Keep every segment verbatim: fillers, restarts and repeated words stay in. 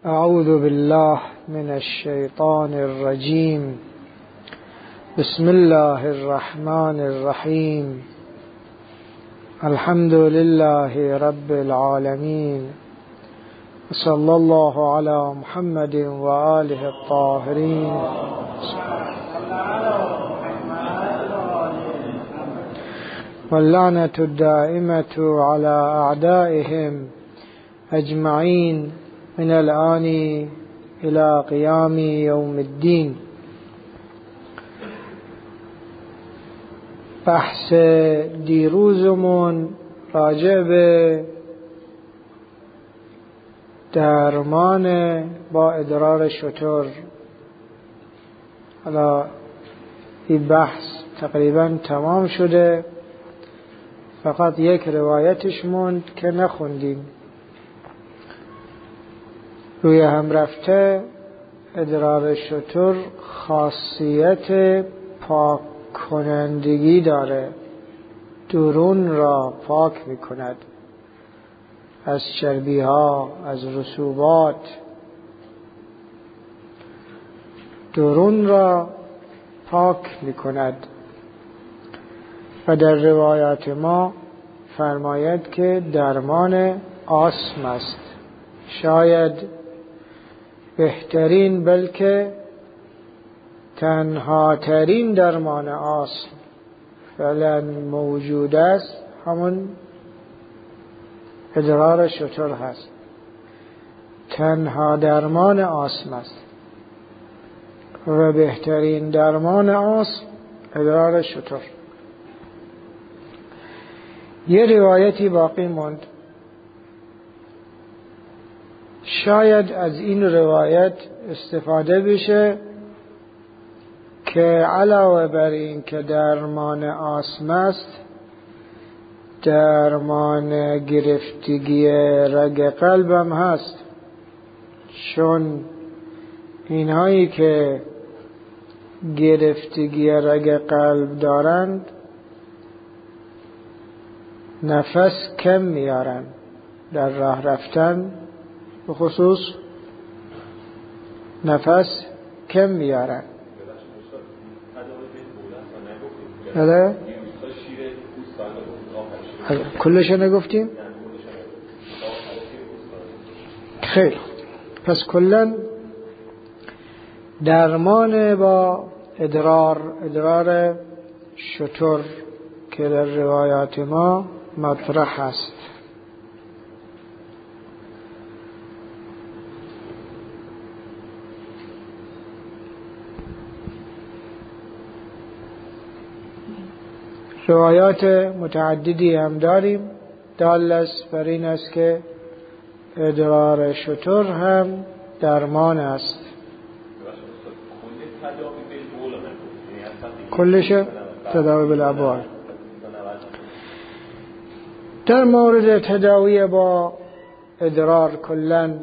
اعوذ بالله من الشیطان الرجیم. بسم الله الرحمن الرحیم. الحمد لله رب العالمین. صلی الله علی محمد و آله الطاهرین. واللعنة الدائمة على أعدائهم أجمعين من الآن إلى قيام يوم الدين. بحث دیروزمون راجع به درمان با ادرار شتر. حالا این بحث تقریبا تمام شده، فقط یک روایتش موند که نخوندیم. روی هم رفته ادرار شتر خاصیت پاک کنندگی داره، درون را پاک می کند از چربی ها، از رسوبات. درون را پاک می کند و در روایات ما فرماید که درمان آسم است. شاید بهترین بلکه تنها ترین درمان آسم فعلا موجود است همون ادرار شتر هست. تنها درمان آسم است و بهترین درمان آسم ادرار شتر. یه روایتی باقی موند. شاید از این روایت استفاده بشه که علاوه بر این که درمان آسم است، درمان گرفتگی رگ قلبم هست. چون اینهایی که گرفتگی رگ قلب دارند نفس کم میارن در راه رفتن، به خصوص نفس کم میارن. بله؟ کلش نگفتیم؟ خیلی. پس کلن درمان با ادرار ادرار شتر که در روایات ما مطرح است. روایات متعددی هم داریم دال است بر این است که ادرار شتر هم درمان است. کلش تداوی بالابوال. در مورد تداوی با ادرار کلن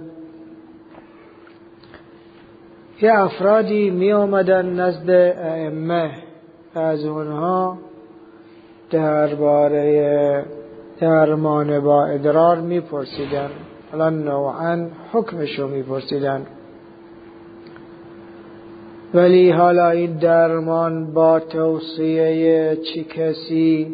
یه افرادی می آمدن نزد ائمه، از اونها درباره درمان با ادرار می پرسیدن. حالا نوعا حکمشو می پرسیدن، ولی حالا این درمان با توصیه چی کسی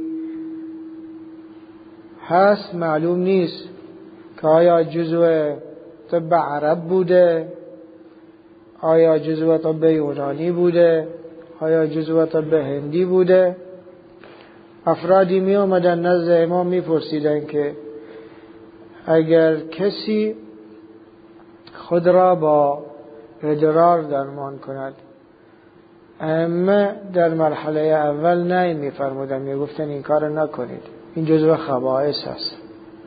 هست معلوم نیست که آیا جزو طب عرب بوده، آیا جزو طب یونانی بوده، آیا جزو طب هندی بوده. افرادی می آمدن نزد امام می پرسیدن که اگر کسی خود را با ادرار درمان کند، ائمه در مرحله اول نه می فرمودن، می گفتن این کار نکنید، این جزو خبائث است.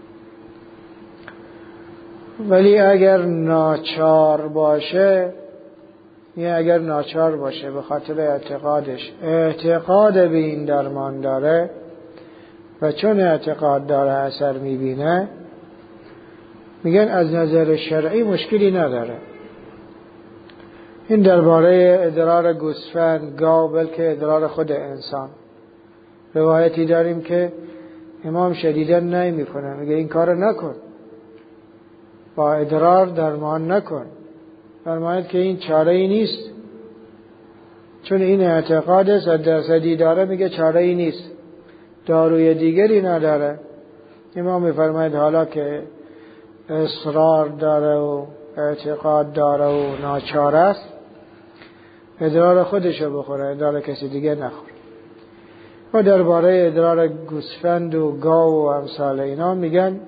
ولی اگر ناچار باشه، یا اگر ناچار باشه به خاطر اعتقادش اعتقاد به این درمان داره و چون اعتقاد داره اثر میبینه، میگن از نظر شرعی مشکلی نداره. این درباره ادرار گوسفند، گاو، بلکه ادرار خود انسان روایتی داریم که امام شدیداً نهی میکنه، میگه این کارو نکن. با ادرار درمان نکن. فرماید که این چاره ای نیست، چون این اعتقاد صد درصدی داره، میگه چاره ای نیست، داروی دیگری نداره. امام میفرماید حالا که اصرار داره و اعتقاد داره و ناچاره است، ادرار خودشو بخوره، ادرار کسی دیگه نخوره. و درباره ادرار گوسفند و گاو و امثال اینا میگن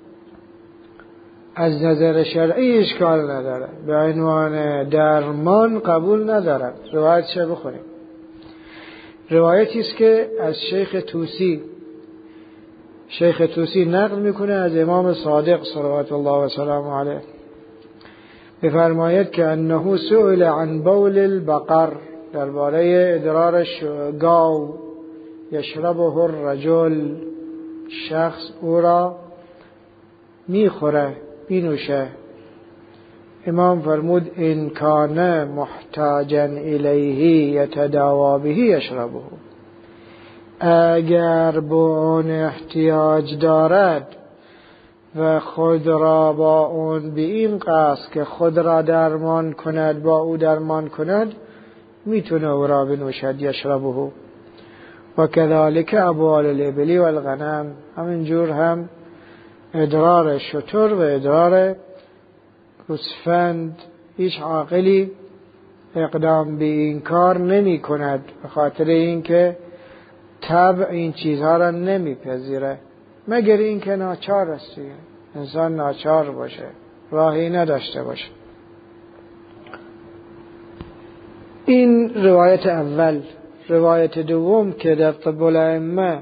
از نظر شرعی اشکال نداره، به عنوان درمان قبول ندارد. روایت چه بخونیم؟ روایتی است که از شیخ توسی شیخ توسی نقل میکنه از امام صادق صلوات الله و سلامه علیه، بفرماید که انه سئل عن بول البقر، درباره ادرار گاو، یشربه الرجل، شخص او را میخوره بینوشه. امام فرمود ان کان محتاجا الیه یتداوا به یشربه، اگر به اون احتیاج دارد و خود را با اون به این قصد که خود را درمان کند، با او درمان کند، میتونه او را بنوشد. یشربه. و کذالک ابوال الابل و الغنم، همینجور هم ادرار شتر و ادرار گوسفند. هیچ عاقلی اقدام به این کار نمی کند، به خاطر اینکه طبع این چیزها را نمیپذیره، مگر اینکه ناچار است. انسان ناچار باشه، راهی نداشته باشه. این روایت اول. روایت دوم که در طب الائمه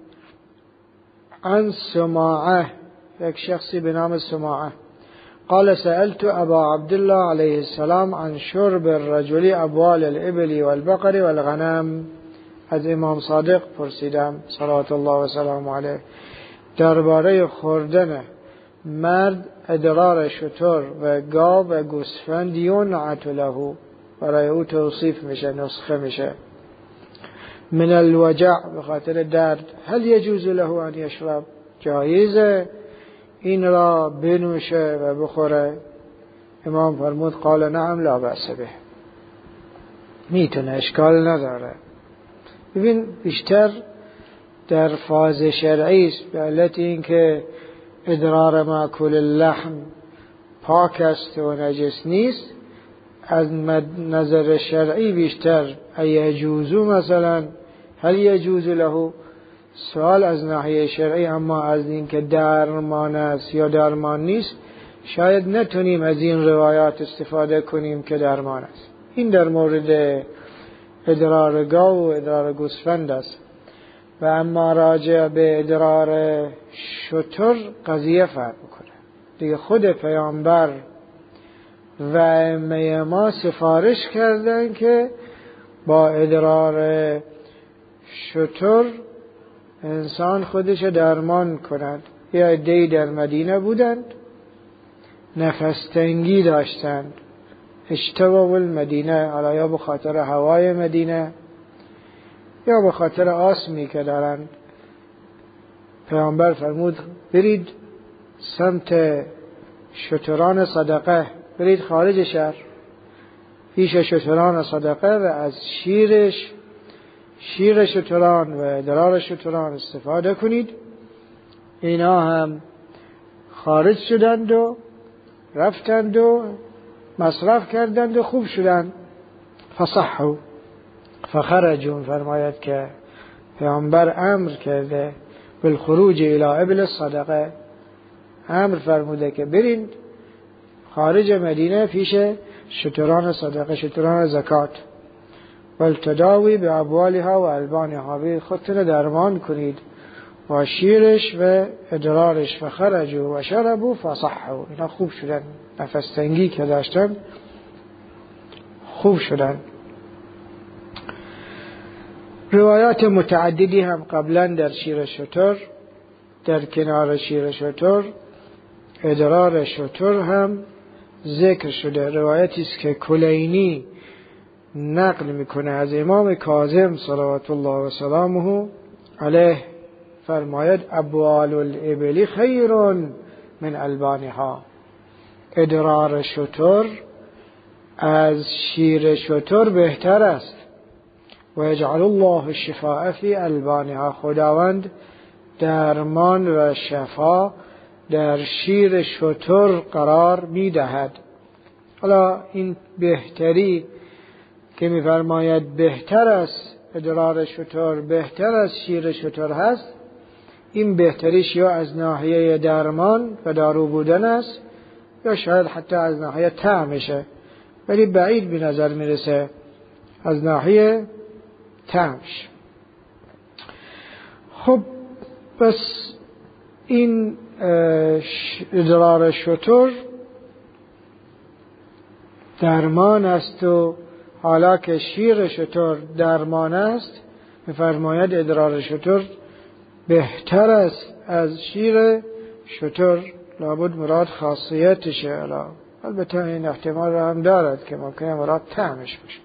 عن سماعه، یک شخصی به نام سماعه، قال سألت ابا عبدالله علیه السلام عن شرب الرجل ابوال الابل والبقر والغنم. از امام صادق پرسیدم صلوات الله و سلام علیه درباره خوردن مرد ادرار شتر و گاو و گوسفند، ینعت له، برای او توصیف میشه، نسخه میشه، من الوجع، به خاطر درد. هل یجوز له ان یشرب، جایزه این را بنوشه و بخوره؟ امام فرمود قال نعم لا بأس به، میتونه، اشکال نداره. ببین بیشتر در فاز شرعی است، به علت اینکه ادرار مأکول اللحم پاک است و نجس نیست، از نظر شرعی بیشتر ایجوزو، مثلا هل یجوز له، سوال از ناحیه شرعی. اما از اینکه درمان است یا درمان نیست، شاید نتونیم از این روایات استفاده کنیم که درمان است. این در مورد ادرار گاو و ادرار گوسفند است. و اما راجع به ادرار شتر قضیه فرق میکنه دیگه. خود پیامبر و ائمه ما سفارش کردن که با ادرار شتر انسان خودش درمان کند. یه عده‌ای در مدینه بودند، نفس تنگی داشتند، اشتباه المدینه، حالا یا به خاطر هوای مدینه یا به خاطر آسمی که دارند. پیامبر فرمود برید سمت شتران صدقه، برید خارج شهر پیش شتران صدقه و از شیرش شیر شتران و ادرار شتران استفاده کنید. اینا هم خارج شدند و رفتند و مصرف کردند و خوب شدند. فصحوا فخرجون، فرماید که پیامبر امر کرده بالخروج الى ابل الصدقه، امر فرموده که برید خارج مدینه پیش شتران صدقه، شتران زکات، والتداوی به ابوالها و البانها، به خودتون درمان کنید با شیرش و ادرارش. فخرجوا و شربوا فصحوا، اینا خوب شدن، نفس تنگی که داشتن خوب شدن. روایات متعددی هم قبلا در شیر شتر، در کنار شیر شتر ادرار شتر هم ذکر شده. روایتی است که کلینی نقل میکنه از امام کاظم صلوات الله و سلامه علیه، فرماید ابوال الابل خیر من البانها، ادرار شتر از شیر شتر بهتر است. و یجعل الله الشفاء فی البانها، خداوند درمان و شفا در شیر شتر قرار میدهد. حالا این بهتری که میفرماید بهتر است ادرار شتر بهتر از شیر شتر هست، این بهتریش یا از ناحیه درمان و دارو بودن است یا شاید حتی از ناحیه طعمشه، ولی بعید به نظر میرسه از ناحیه طعمش. خب پس این ادرار شتر درمان است و حالا که شیر شتر درمان است، می‌فرماید ادرار شتر بهتر است از شیر شتر. لابد مراد خاصیتشه. البته این احتمال را هم دارد که ممکنه مراد طعمش باشه.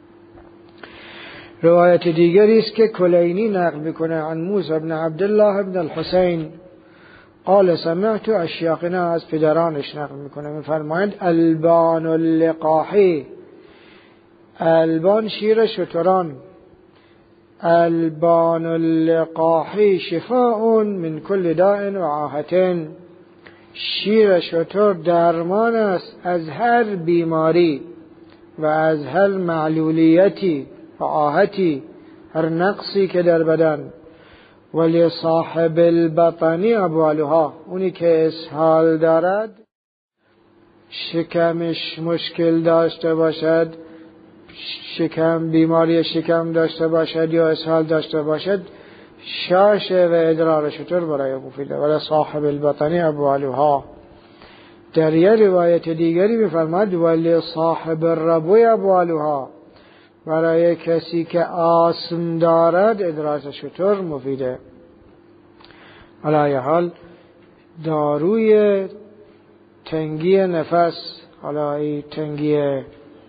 روایت دیگری است که کلینی نقل میکنه عن موسی بن عبدالله بن الحسین قال سمعت اشیاقنا، از پدرانش نقل میکنه، میفرمایند البان اللقاحی، البان شیر شتران، البان اللقاحی شفاء من کل داء و آهة، شیر شتر درمان است از هر بیماری و از هر معلولیتی و آهتی، هر نقصی که در بدن. ولی صاحب البطنی ابوالها، اونی که اسهال دارد، شکمش مشکل داشته باشد، شکم بیماری شکم داشته باشد یا اسهال داشته باشد، شاشه و ادرار شتر برای مفیده. ولی صاحب البطنی ابوالها. در یه روایت دیگری می‌فرماید ولی صاحب الربوی ابوالها، برای کسی که آسم دارد ادرار شتر مفیده. علی حال داروی تنگی نفس، حالا این تنگی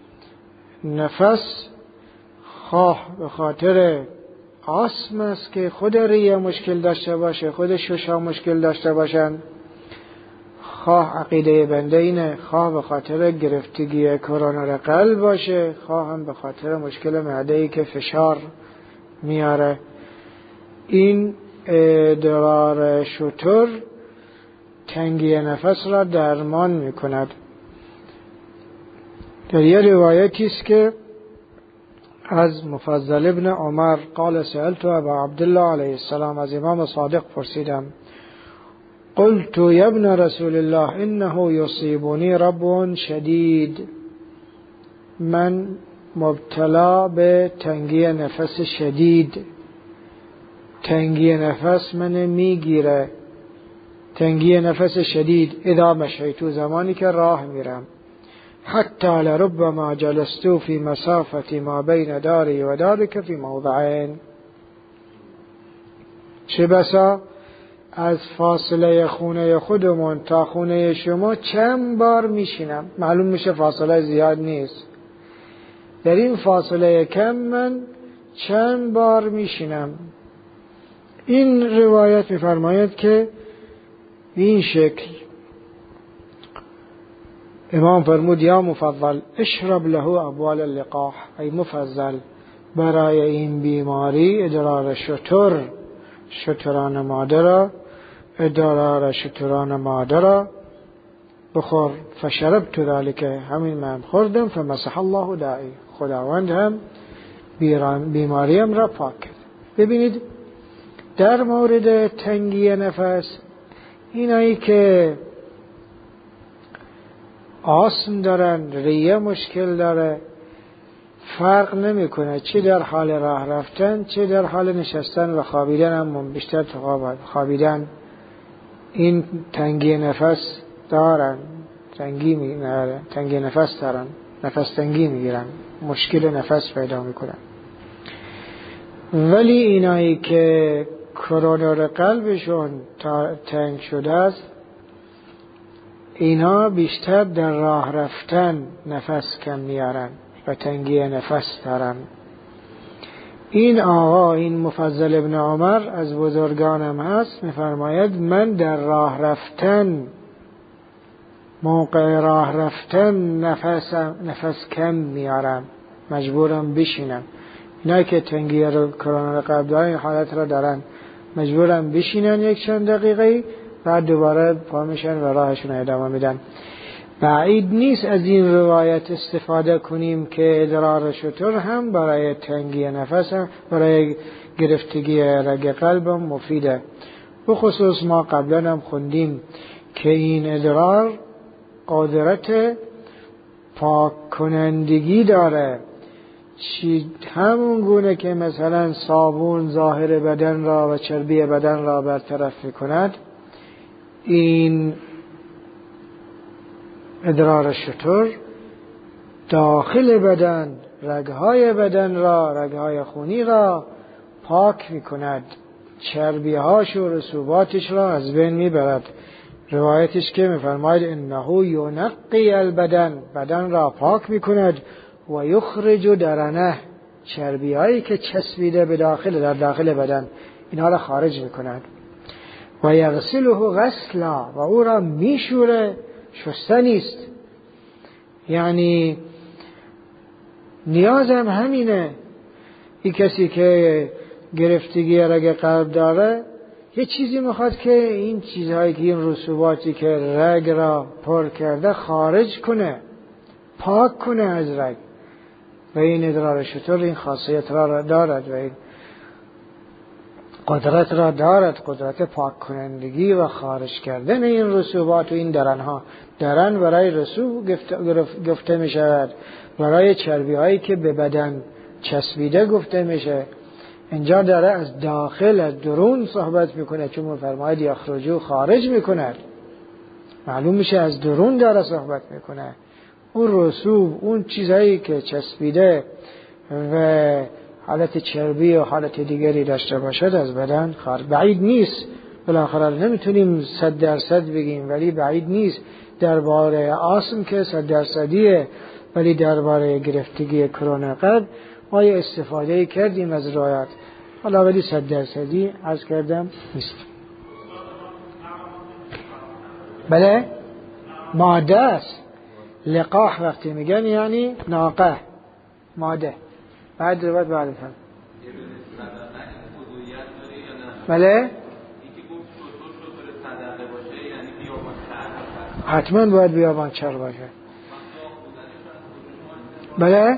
نفس خواه به خاطر آسم است که خود ریه مشکل داشته باشه، خود ششا مشکل داشته باشن، خواه عقیده بنده اینه، خواه به خاطر گرفتگی کرونر قلب باشه، خواه هم به خاطر مشکل معده‌ای که فشار میاره. این ادرار شتر تنگی نفس را درمان میکند. در یه روایتی است که از مفضل ابن عمر قال سألت ابا عبدالله علیه السلام، از امام صادق پرسیدم، قلت یا ابن رسول الله انه یصیبنی ربو شدید، من مبتلا به تنگی نفس شدید، تنگی نفس من میگیره، تنگی نفس شدید، اذا مشیتو، زمانی که راه میرم، حتی لربما جلستو فی مسافت ما بین داری و دارک فی موضعین، چه بسا از فاصله خونه خودمون تا خونه شما چند بار میشینم، معلوم میشه فاصله زیاد نیست، در این فاصله کم من چند بار میشینم. این روایت میفرماید که این شکل امام فرمود یا مفضل اشرب له ابوال اللقاح، ای مفضل برای این بیماری ادرار شتر، شتران مادر، ادرار شتران مادر بخور. فشربت ذلك، همین من خوردم. فمسح الله داعی، خداوند هم بیماریم را پاک کرد. ببینید در مورد تنگی نفس، اینایی که آسم دارن، ریه مشکل داره، فرق نمیکنه چه در حال راه رفتن چه در حال نشستن و خوابیدن، هم بیشتر تو خوابیدن این تنگی نفس دارن، تنگی میگیرن، تنگی نفس دارن، نفس تنگی میگیرن، مشکل نفس پیدا میکنن. ولی اینایی که کرونر قلبشون تنگ شده است، اینا بیشتر در راه رفتن نفس کم میارن و تنگی نفس دارن. این آقا، این مفضل ابن عمر از بزرگانم هست، میفرماید من در راه رفتن موقع راه رفتن نفسم نفس کم میارم، مجبورم بشینم. اینا که تنگی رو کرونا قبل دارن این حالت را دارن، مجبورم بشینن یک چند دقیقه بعد دوباره پا میشن و راهشون ادامه میدن. بعید نیست از این روایت استفاده کنیم که ادرار شتر هم برای تنگی نفس هم برای گرفتگی رگ قلب هم مفیده. بخصوص ما قبلا هم خوندیم که این ادرار قدرت پاک کنندگی داره، چی همون گونه که مثلا صابون ظاهر بدن را و چربی بدن را برطرف کند، این ادرار شتر داخل بدن، رگهای بدن را، رگهای خونی را پاک می کند، چربیهاش و رسوباتش را از بین می برد. روایتش که می فرماید انه ینقی البدن، بدن را پاک می کند و یخرج درنه، چربیهایی که چسبیده به داخل در داخل بدن اینها را خارج می کند. و یغسله غسلا، و او را می شوره، شستنی است. یعنی نیازم همینه. این کسی که گرفتگی رگ قلب داره یه چیزی میخواد که این چیزهایی که این رسوباتی که رگ را پر کرده خارج کنه، پاک کنه از رگ. و این ادرار شتر این خاصیت را دارد و این قدرت را دارد، قدرت پاک کنندگی و خارج کردن این رسوبات و این درنها. درن برای رسوب گفته می شود، برای چربی هایی که به بدن چسبیده گفته میشه. اینجا داره از داخل، از درون صحبت میکنه، چون میفرماید یخرجو، خارج میکنه، معلوم میشه از درون داره صحبت میکنه. اون رسوب، اون چیزهایی که چسبیده و حالت چربی و حالت دیگری داشته باشد از بدن خارج. بعید نیست، بالاخره نمیتونیم صد درصد بگیم، ولی بعید نیست. درباره آسم که صد درصدیه، ولی درباره گرفتگی کرونا قلب ما یه استفاده کردیم از روایات، حالا ولی صد درصدی عرض کردم نیست. بله ماده است. لقاح وقتی میگن یعنی ناقه، ماده. بعد روایت بعد هم بله حتما باید بیابان چر باشه. بله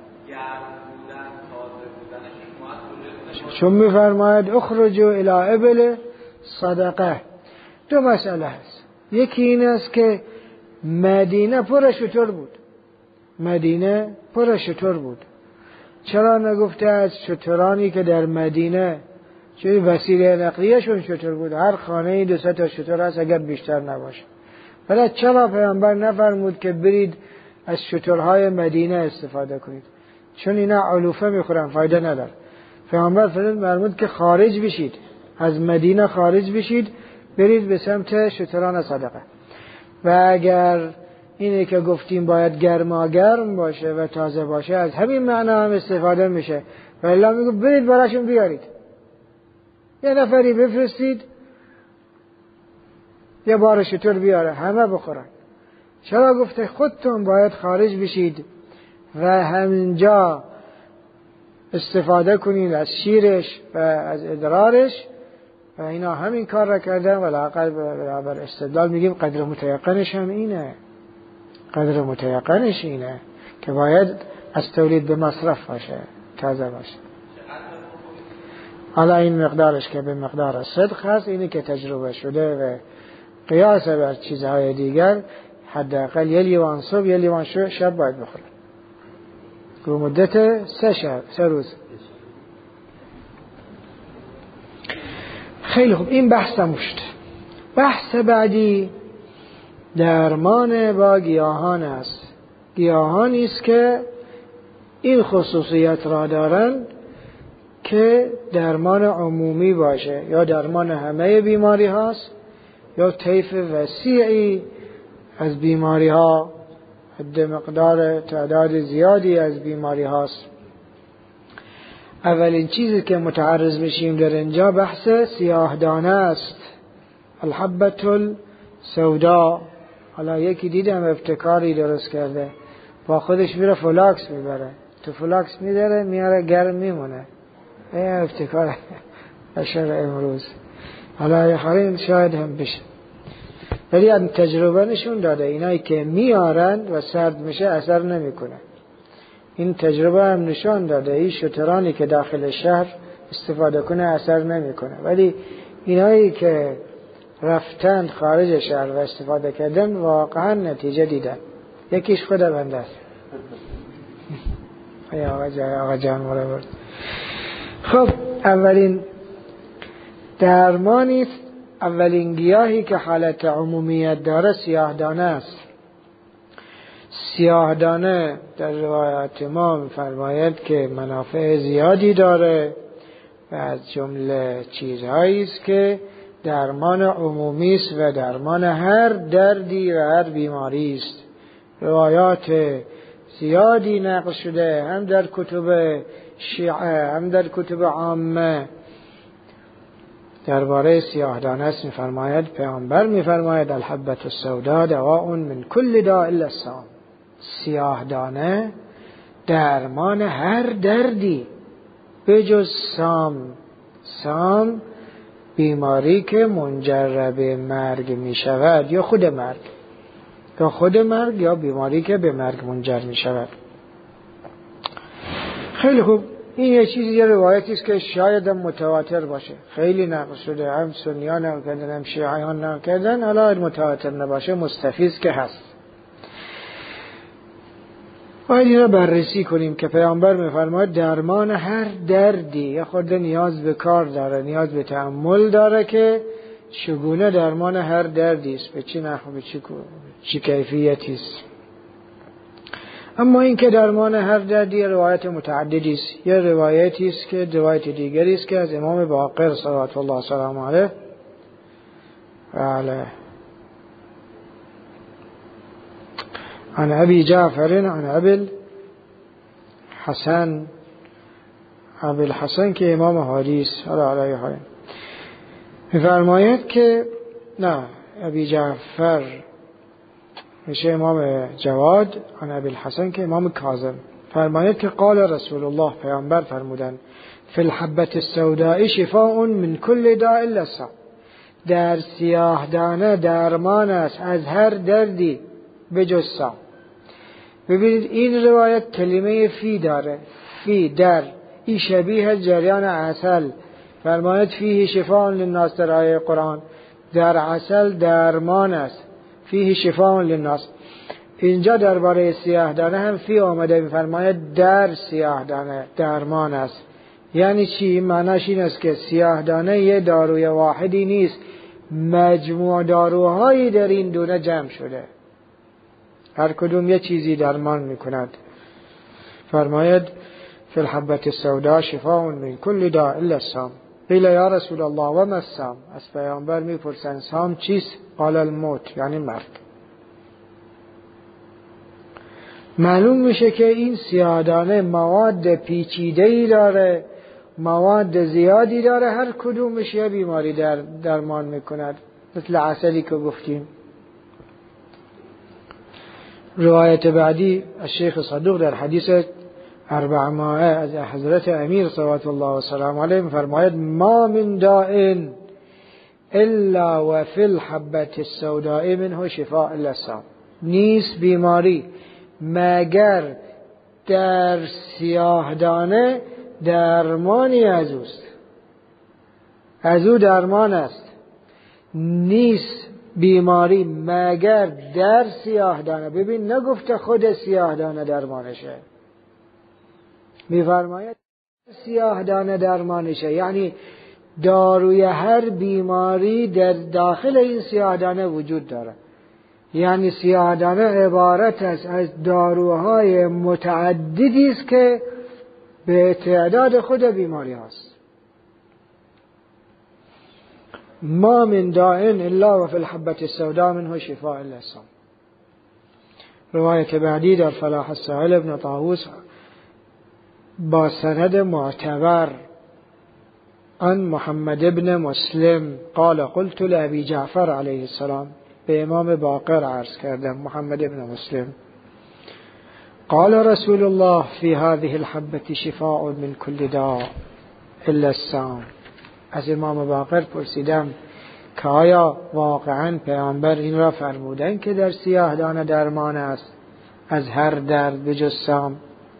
چون میفرماید اخرجوا الی ابل صدقه. دو مسئله هست. یکی این است که مدینه پر شتر بود، مدینه پر شتر بود. چرا نگفته از شترانی که در مدینه، چون وسیله نقلیه‌شون شتر بود، هر خانه‌ای دو سه تا شتر هست اگر بیشتر نباشه. ولی چرا پیامبر نفرمود که برید از شترهای مدینه استفاده کنید؟ چون اینا علوفه میخورن، فایده نداره. پیامبر فرمود که خارج بشید، از مدینه خارج بشید، برید به سمت شتران صدقه. و اگر اینه که گفتیم باید گرما گرم باشه و تازه باشه، از همین معنا هم استفاده میشه. و الله میگه برید براشون بیارید، یه نفری بفرستید یه بار شتر بیاره همه بخورن. چرا گفته خودتون باید خارج بشید و همینجا استفاده کنید از شیرش و از ادرارش؟ و اینا همین کار را کردن. و لااقل بر استدلال میگیم قدر متیقنش هم اینه، قدر متیقنش اینه که باید از تولید به مصرف باشه، تازه باشه. حالا این مقدارش که به مقدار صدق هست، اینی که تجربه شده و قیاس بر چیزهای دیگر، حداقل یه لیوان صبح یه لیوان شب باید بخوره رو مدت سه شب سه روز. خیلی خوب، این بحث تموم شد. بحث بعدی درمان با گیاهان است. گیاهانی است که این خصوصیت را دارند که درمان عمومی باشه، یا درمان همه بیماری هاست، یا طیف وسیعی از بیماری ها، حد مقدار تعداد زیادی از بیماری هاست. اولین چیزی که متعرض بشیم در اینجا بحث سیاه دانه است. الحبة السوداء، حالا یکی دیدم ابتکاری درست کرده، با خودش میره فلاکس میبره، تو فلاکس میداره میاره گرم میمونه. این ابتکار بشر امروز. حالا خواهیم شاید هم بشه، ولی از تجربه نشون داده اینایی که میارند و سرد میشه اثر نمیکنه. این تجربه هم نشون داده این شترانی که داخل شهر استفاده کنه اثر نمیکنه، ولی اینایی که رفتن خارج شهر و استفاده کردن واقعا نتیجه دیدن. یکیش خود بنده است. ای آقا جان، آقا جان مرا برد. خب اولین درمانی، اولین گیاهی که حالت عمومیت داره سیاهدانه است. سیاهدانه در روایات ما می‌فرماید که منافع زیادی داره و از جمله چیزهایی است که درمان عمومی است و درمان هر دردی و هر بیماری است. روایات زیادی نقل شده هم در کتب شیعه هم در کتب عامه درباره سیاهدانه است. می‌فرماید پیامبر می‌فرماید الحبة السوداء دواء من كل داء الا السام. سیاهدانه درمان هر دردی به جز سام. سام بیماری که منجر به مرگ می شود یا خود مرگ، یا خود مرگ یا بیماری که به مرگ منجر می شود. خیلی خوب، این یه چیزی، یه روایتی است که شاید هم متواتر باشه، خیلی نقل شده، هم سنیان نقل کردن هم شیعیان نقل کردن، حالا متواتر نباشه مستفیض که هست. باید این را بررسی کنیم که پیامبر می‌فرماید درمان هر دردی یه خورده نیاز به کار داره، نیاز به تأمل داره که چگونه درمان هر دردی است، به چه نحو، به چه چه کیفیتی است. اما این که درمان هر دردی روایت متعددی است. یه روایتی است که روایت دیگری است که از امام باقر صلوات الله سلام علیه و علیه عن ابی جعفر عن ابی الحسن، ابی الحسن که امام حدیث علیه حاله میفرماید که نه، ابی جعفر میشه امام جواد، عن ابی الحسن که امام کاظم. فرماید که قال رسول الله، پیامبر فرمودند فی الحبة السوداء شفاء من كل داء الا السام. در سیاهدانه درمان است از هر دردی به جز سام. ببینید این روایت کلمه فی داره، فی در، این شبیه جریان عسل. فرماید فیه شفاء للناس در آیه قرآن، در عسل درمان است، فیه شفاء للناس. اینجا درباره سیاهدانه هم فی آمده، می‌فرماید در سیاهدانه درمان است. یعنی چی؟ معناش این است که سیاهدانه یه داروی واحدی نیست، مجموع داروهایی در این دونه جمع شده، هر کدوم یه چیزی درمان میکند. فرماید فی الحبة السوداء شفاء من كل داء الا السام. قیل یا رسول الله و ما السام. از پیامبر میپرسند سام چیست؟ قال الموت، یعنی مرگ. معلوم میشه که این سیاهدانه مواد پیچیده‌ای داره، مواد زیادی داره، هر کدومش یه بیماری در درمان میکند، مثل عسلی که گفتیم. روایت بعدی از شیخ صدوق در حدیث اربع ماه از حضرت امیر صلوات الله و سلام علیه فرماید ما من داء الا و فی الحبة السوداء منه شفاء الا السام. نیست بیماری مگر در سیاهدانه درمانی از اوست، از او درمان است. نیست بیماری مگر در سیاهدانه. ببین نگفته خود سیاهدانه درمانشه، میفرماید سیاهدانه درمانشه، یعنی داروی هر بیماری در داخل این سیاهدانه وجود داره. یعنی سیاهدانه عبارت است از داروهای متعددی است که به تعداد خود بیماری هست. ما من داء الا و فی الحبة السوداء منه شفاء الا السام. روایت بعدی در فلاح السائل ابن طاووس با سند معتبر عن محمد ابن مسلم قال قلت لأبي جعفر علیه السلام، به امام باقر عرض کردم، محمد ابن مسلم. قال رسول الله في هذه الحبة شفاء من كل داء الا السام. از امام باقر پرسیدم که آیا واقعا پیامبر این را فرمودن که در سیاه دانه درمان است از هر درد به جز سام؟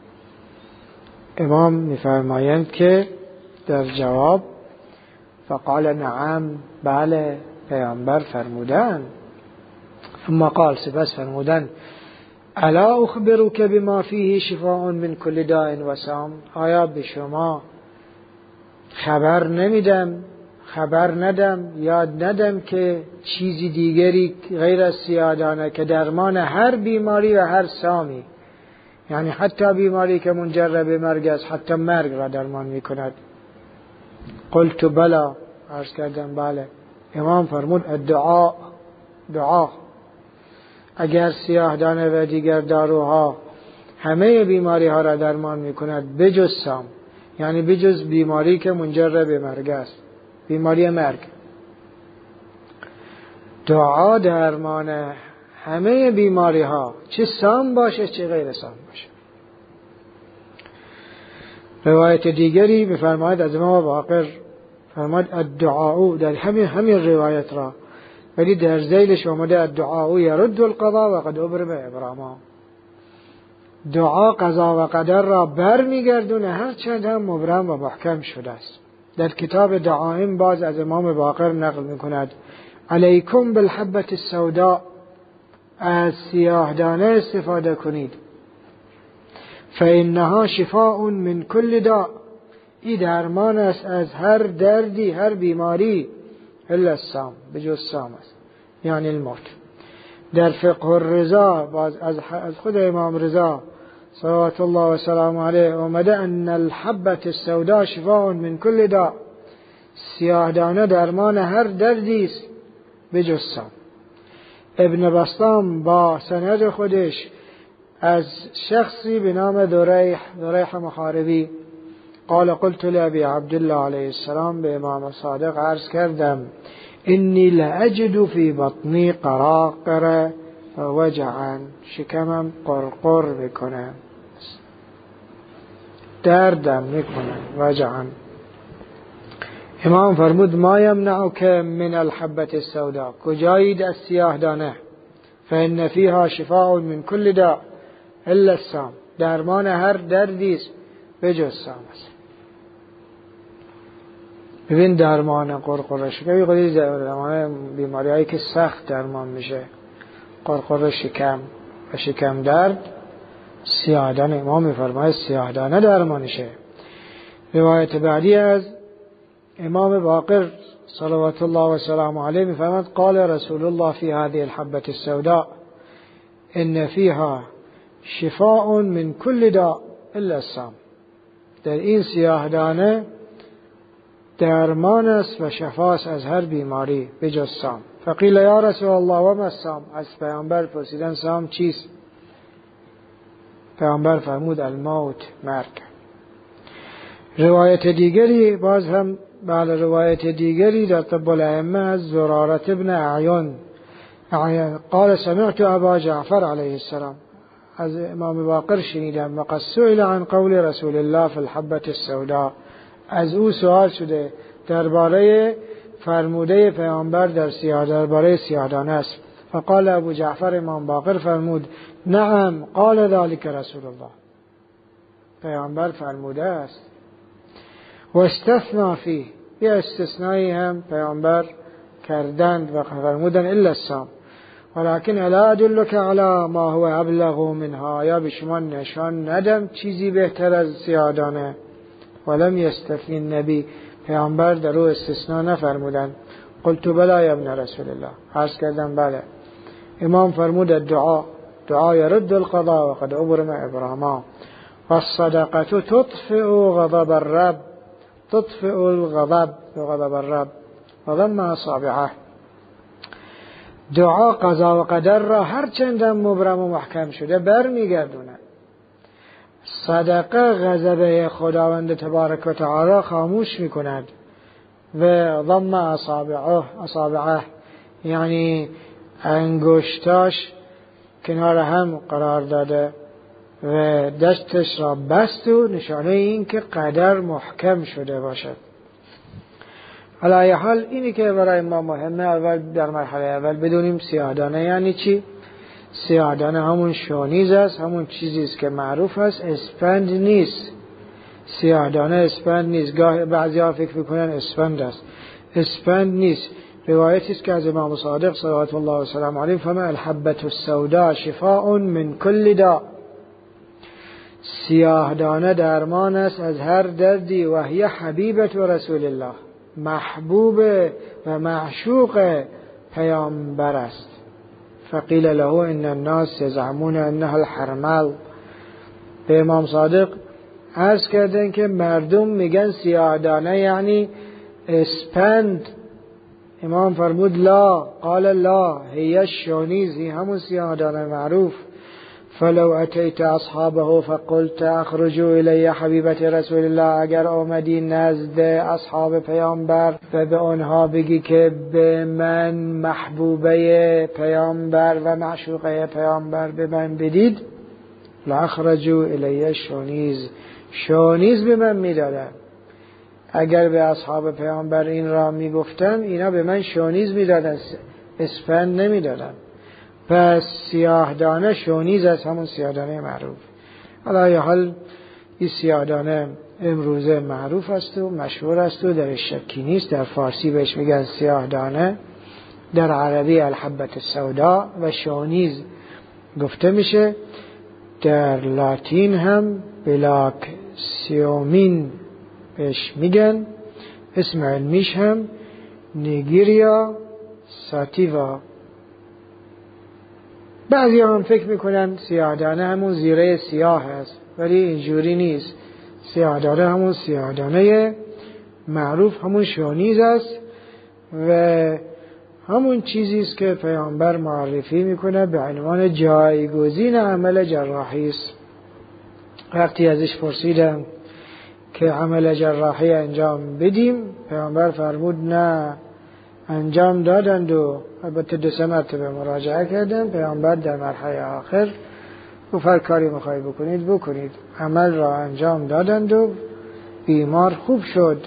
امام می‌فرمایند که در جواب فقال نعم، بله پیامبر فرمودن. ثم قال، سپس فرمودن الا اخبرك بما فيه شفاء من كل داء و سام. آیا به شما خبر نمیدم خبر ندم یاد ندم که چیزی دیگری غیر از سیاه دانه که درمان هر بیماری و هر سامی، یعنی حتی بیماری که منجر به مرگ است، حتی مرگ را درمان می کند. قلت بلا، عرض کردم بله. امام فرمود الدعا، دعا. اگر سیاه دانه و دیگر داروها همه بیماری ها را درمان می کند بجز سام، یعنی بجز بیماری که منجر به مرگ است، بیماری مرگ، دعا درمان همه بیماری ها، چه سام باشه چه غیر سام باشه. روایت دیگری بفرماید از امام باقر فرماید الدعاء، در همین همین روایت را ولی در ذیلش آمده الدعاء یرد القضا و قد ابرم ابراما. دعا قضا و قدر را بر میگردونه هر چند هم مبرم و محکم شده است. در کتاب دعائم باز از امام باقر نقل میکند علیکم بالحبة السوداء، از سیاه دانه استفاده کنید، فانها شفاء من کل داء، این درمان است از هر دردی، هر بیماری، الا السام، بجز سام است، یعنی الموت. در فقه الرضا باز از خود امام رضا صلوات الله و سلام علیه اومده ان الحبة السوداء شفاء من کل داء، سیاه دانه درمان هر دردی است بجز سام. ابن بسطام با سند خودش از شخصی به نام دریح دریح محاربی قال قلت لأبي عبدالله علیه السلام، به امام صادق عرض کردم انی لأجد فی بطنی قراقر وجعا، شکمم قرقر میکنه، دردم میکنه، وجعا. امام فرمود ما یمنعک من الحبة السوداء، کجایید از سیاه دانه، فإن فیها شفاء من کل داء الا السام، درمان هر دردی است بجز سام است. ببین درمان قرقره شکم، خودی درمان بیماری هایی که سخت درمان میشه، قرقره شکم و شکم درد، سیاه دانه امام میفرماید سیاه دانه درمانشه. روایت بعدی از امام باقر صلوات الله و سلام علیه میفرماید قال رسول الله فی هذه الحبة السوداء ان فیها شفاء من کل داء الا السام، در این سیاه دانه درمان است و شفاست از هر بیماری بجز سام. فقیل یا رسول الله و ما السام، از پیامبر پرسیدن سام چیست؟ پیامبر فرمود الموت، مرگ. روایت دیگری باز هم بعد روایت دیگری در طب الائمه از زرارة ابن اعین قال سمعت ابا جعفر علیه السلام، از امام باقر شنیدم وقد سئل عن قول رسول الله فی الحبة السوداء، از او سوال شده درباره فرموده پیامبر در سیاه درباره سیاه دانه است. فقال ابو جعفر، امام باقر فرمود نعم قال ذلك رسول الله، پیامبر فرموده است. و استثنا فيه، یه استثنایی هم پیامبر کردند و فرمودن الا السام، ولكن الا ادلك على ما هو ابلغ منها، یا به شما نشان ندم چیزی بهتر از سیاه دانه؟ ولم یستثنی النبی، پیامبر در او استثناء نفرمودن. قلت بلا یا ابن رسول الله، عرض کردم بله. امام فرمود الدعاء، دعا یرد القضاء و قد ابرم ابراما، والصدقه تطفئ غضب الرب، تطفئ الغضب غضب الرب وضم اصابعه. دعا قضا و قدر را هر چندم مبرم و محکم شده بر میگردونه. صدقه غضب خداوند تبارک و تعالی خاموش میکند. و ضم اصابعه، اصابعه یعنی انگشتاش کنار هم قرار داده و دستش را بست و نشانه این که قدر محکم شده باشد. علی حال اینی که برای ما مهمه، اول در مرحله اول بدونیم سیاه‌دانه یعنی چی. سیاه‌دانه همون شونیز است، همون چیزی است که معروف است، اسپند نیست. سیاه‌دانه اسپند نیست. گاه بعضی‌ها فکر می‌کنن اسپند است، اسپند نیست. روایتی است که از امام صادق صلوات الله و سلام علیه فما الحبة السوداء شفاء من کل داء. سیاه‌دانه درمان است از هر دردی و هی حبیبة رسول الله، محبوب و معشوق پیامبر است. فقیل له ان الناس یزعمون انها الحرمل. به امام صادق عرض کردن که مردم میگن سیاه‌دانه یعنی اسپند. امام فرمود لا، قال لا، هی الشونیز، هی همون سیاه‌دانه معروف. فلو اتیت اصحابه فقلت اخرجوا الی حبیبة رسول الله، اگر آمدی نزد اصحاب پیامبر و به آنها بگی که به من محبوبه پیامبر و معشوقه پیامبر به من بدید، لاخرجوا الی شونیز، شونیز به من میدادن. اگر به اصحاب پیامبر این را میگفتم اینا به من شونیز میدادن، اسپند نمیدادن. پس سیاه‌دانه شونیز از همون سیاه‌دانه معروف. علی حال این سیاه‌دانه امروزه معروف است و مشهور است و در شکی نیست. در فارسی بهش میگن سیاه‌دانه، در عربی الحبة السوداء و شونیز گفته میشه. در لاتین هم بلاک سیومین بهش میگن. اسم علمیش هم نیگیریا ساتیوا. بعضی هم فکر میکنن سیاه‌دانه همون زیره سیاه است، ولی اینجوری نیست. سیاه‌دانه همون سیاه‌دانه معروف، همون شونیز است و همون چیزی است که پیامبر معرفی میکنه به عنوان جایگزین عمل جراحی است. وقتی ازش پرسیدم که عمل جراحی انجام بدیم، پیامبر فرمود نه. انجام دادند و البته دو سه مرتبه مراجعه کردن. پیامبر در مرحله آخر گفت هر کاری میخوای بکنید بکنید. عمل را انجام دادند و بیمار خوب شد،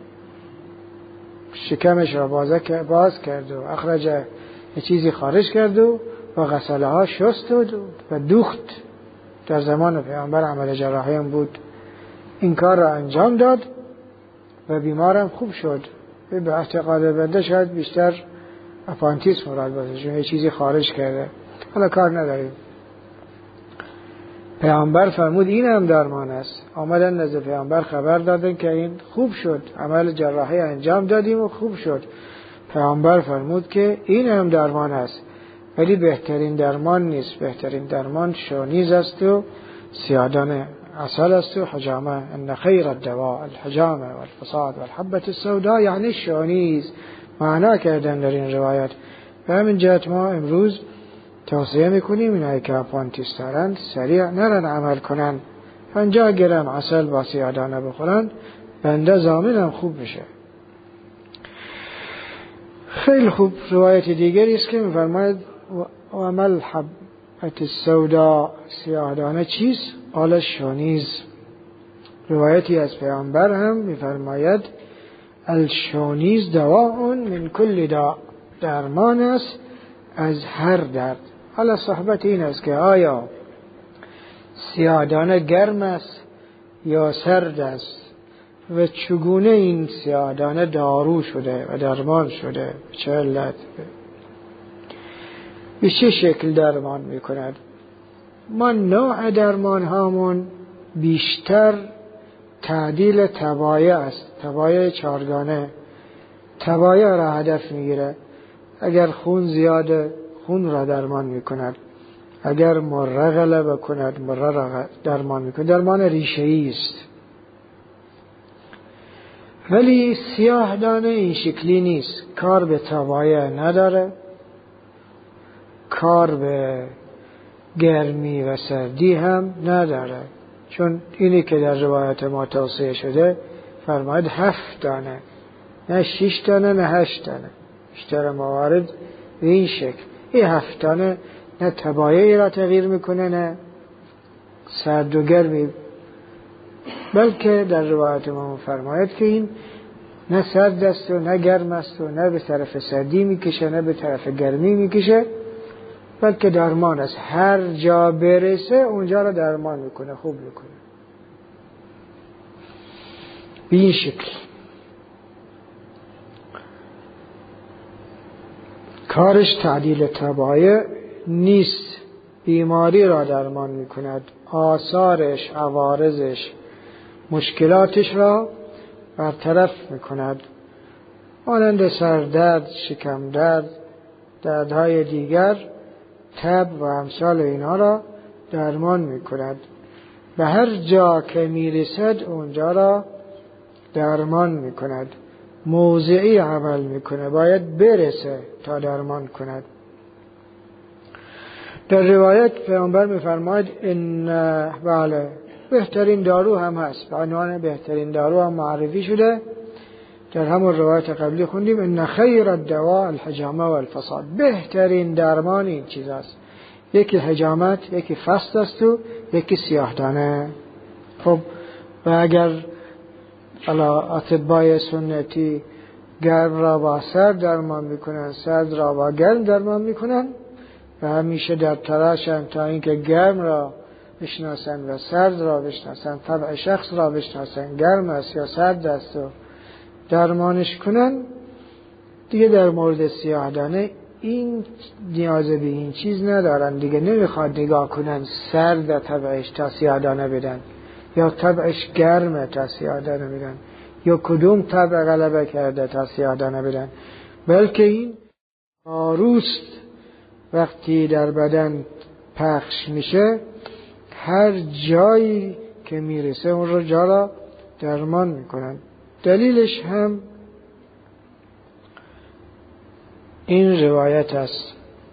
شکمش را باز کرد و اخرج یه چیزی خارج کرد و با غسله ها شست و دوخت. در زمان پیامبر عمل جراحی هم بود. این کار را انجام داد و بیمارم خوب شد. به اعتقاد بنده شاید بیشتر اپانتیس مراد باشه، چون یه چیزی خارج کرده. حالا کار نداریم. پیامبر فرمود این هم درمان است. آمدن نزد پیامبر خبر دادن که این خوب شد، عمل جراحی انجام دادیم و خوب شد. پیامبر فرمود که این هم درمان است، ولی بهترین درمان نیست. بهترین درمان شونیز است و سیاه‌دانه عسل است و حجامه. ان خیر الدواء الحجامه والفصاد والحبة السوداء، یعنی شونیز معنا کردن در این روایت. و همین جهت ما امروز توصیه میکنیم اینایی که اپانتیس دارن سریع نرن عمل کنن. پنجاه گرم عسل با سیاه‌دانه بخورن، بنده ضامنم خوب بشه. خیلی خوب. روایت دیگری است که میفرماید و عمل حبة السوداء، سیاه‌دانه چیست؟ قال شونیز. روایتی از پیامبر هم میفرماید الشونیز دواء من کل داء، درمان است از هر درد. حالا صحبت این است که آیا سیاه‌دانه گرم است یا سرد است و چگونه این سیاه‌دانه دارو شده و درمان شده، به چه علت، به چه شکل درمان میکند. ما نوع درمان هامون بیشتر تعدیل تبایع است. تبایع چارگانه. تبایع را هدف میگیره. اگر خون زیاده خون را درمان میکند، اگر مره غلبه کند مره را درمان میکند. درمان ریشه‌ای است. ولی سیاه‌دانه این شکلی نیست. کار به تبایع نداره، کار به گرمی و سردی هم نداره. چون اینی که در روایت ما توصیه شده فرماید هفت دانه، نه شش دانه نه هشت دانه. بیشتر موارد به این شکل. این هفتانه نه تبایعی را تغییر میکنه نه سرد و گرمی، بلکه در روایت ما فرماید که این نه سرد است و نه گرم است و نه به طرف سردی میکشه نه به طرف گرمی میکشه، بلکه درمان است. هر جا برسه اونجا را درمان میکنه، خوب میکنه. به این شکل کارش تعدیل طبایع نیست، بیماری را درمان میکند، آثارش، عوارضش، مشکلاتش را برطرف میکند، مانند سردرد، شکم درد، دردهای دیگر، تب و امثال اینها را درمان میکند. به هر جا که میرسد اونجا را درمان میکند. موضعی عمل میکنه، باید برسه تا درمان کند. در روایت پیامبر میفرماید این بله بهترین دارو هم هست، به عنوان بهترین دارو هم معرفی شده. در همون روایت قبلی خوندیم ان خیر الدواء الحجامه والفصاد، بهترین درمان این چیز است، یکی حجامت، یکی فصل است و یکی سیاه دانه. خب و اگر اطبای سنتی گرم را با سرد درمان میکنن، سرد را با گرم درمان میکنن و همیشه در تلاشن تا اینکه گرم را بشناسن و سرد را بشناسن، طبع شخص را بشناسن، گرم است یا سرد است و درمانش کنن، دیگه در مورد سیاه دانه این نیاز به این چیز ندارن، دیگه نمیخواد نگاه کنن سرد طبعش تا سیاه دانه بدن یا طبعش گرمه تا سیاه دانه بدن یا کدوم طبع غلبه کرده تا سیاه دانه بدن، بلکه این آروست وقتی در بدن پخش میشه هر جایی که میرسه اون رو جا را درمان میکنن. دلیلش هم این روایت است.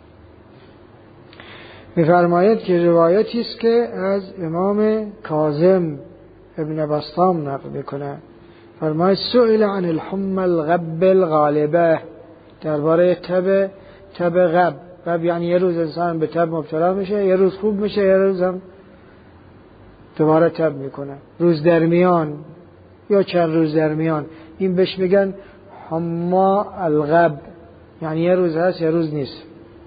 میفرماید که روایتی است که از امام کاظم ابن بسطام نقل میکنه. فرماید سئل عن الحمى الغب الغالبه، درباره تب تب غب. غب یعنی یه روز انسان به تب مبتلا میشه، یه روز خوب میشه، یه روز هم دوباره تب میکنه، روز درمیان یا چند روز درمیان. این بهش میگن حمى الغب، یعنی یه روز هست یه روز نیست.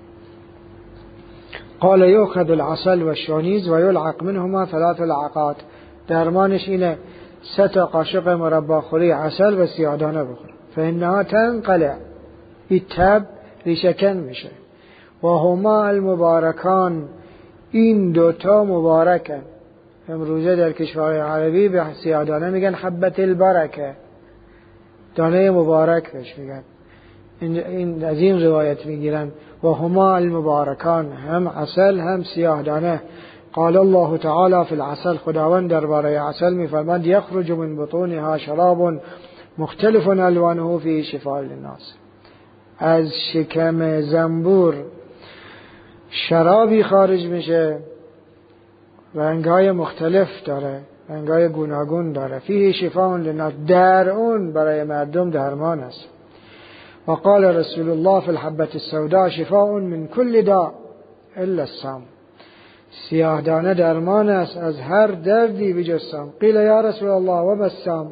قال یؤخذ العسل والشونیز و یلعق منهما ثلاث لعقات، درمانش اینه سه تا قاشق مرباخوری عسل و سیاه دانه بخور، فانها تنقلع، این تب ریشه‌کن میشه. و هما المبارکان، این دوتا مبارکن. امروزه در کشورهای عربی به سیاه دانه میگن حبت البرکه، دانه مبارک بهش میگن. این از این روایت میگیرن و هما المبارکان، هم عسل هم سیاه دانه. قال الله تعالی فی العسل، خداوند درباره عسل میفرماید یخرج من بطونها شراب مختلف الوانه فیه شفاء للناس، از شکم زنبور شرابی خارج میشه رنگای مختلف داره، رنگای گوناگون داره، فیه شفاء للناس، در اون برای مردم درمان است. و قال رسول الله فی الحبة السوداء شفاء من كل داء الا السام، سیاه دانه درمان است از هر دردی بجز سام. قیل یا رسول الله و ما السام،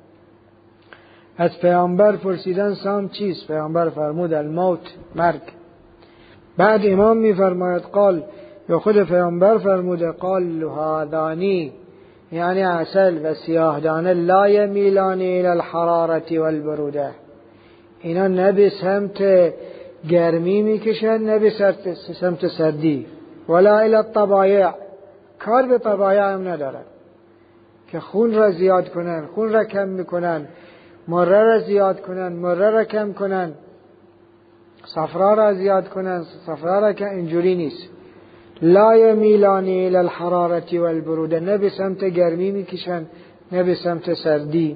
از پیامبر پرسیدن سام چیست؟ پیامبر فرمود الموت، مرگ. بعد امام میفرماید قال، یا خود پیامبر فرموده قال هذانی، یعنی عسل و سیاه دانه لا یمیلان الی الحرارة والبروده، اینا نه به سمت گرمی میکشن نه به سمت سردی، ولا الی الطبایع، کار به طبایع هم ندارن که خون را زیاد کنن، خون را کم میکنن، مره را زیاد کنن، مره را کم کنن، صفرا را زیاد کنن، صفرا را کم، اینجوری نیست. لا یمیلان الی الحرارة والبروده، نه به سمت گرمی میکشن نه به سمت سردی.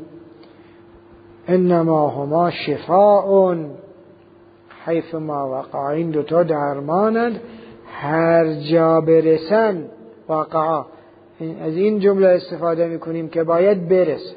انما هما شفاء حیث ما وقع، این دوتا درمانند هر جا برسن. واقعا از این جمله استفاده میکنیم که باید برسن،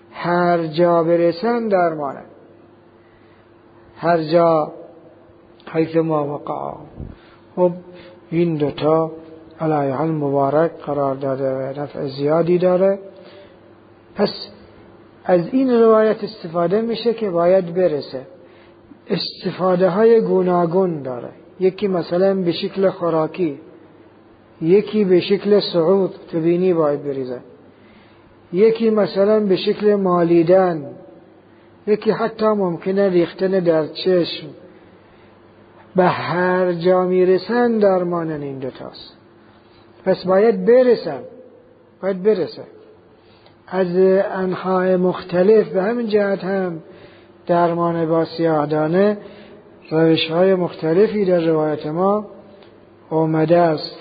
هر جا برسن درمانند، هر جا حیث ما وقع. خب این دوتا علیه المبارک قرار داده و نفع زیادی داره. پس از این روایت استفاده میشه که باید برسه. استفاده های گوناگون داره. یکی مثلا به شکل خوراکی، یکی به شکل صعود تبینی باید بریزه، یکی مثلا به شکل مالیدن، یکی حتی ممکنه ریختن در چشم. به هر جا میرسن درمانن این دوتاست. پس باید برسن باید برسه از انحاء مختلف. به همین جهت هم درمان با سیاهدانه روش های مختلفی در روایت ما آمده است.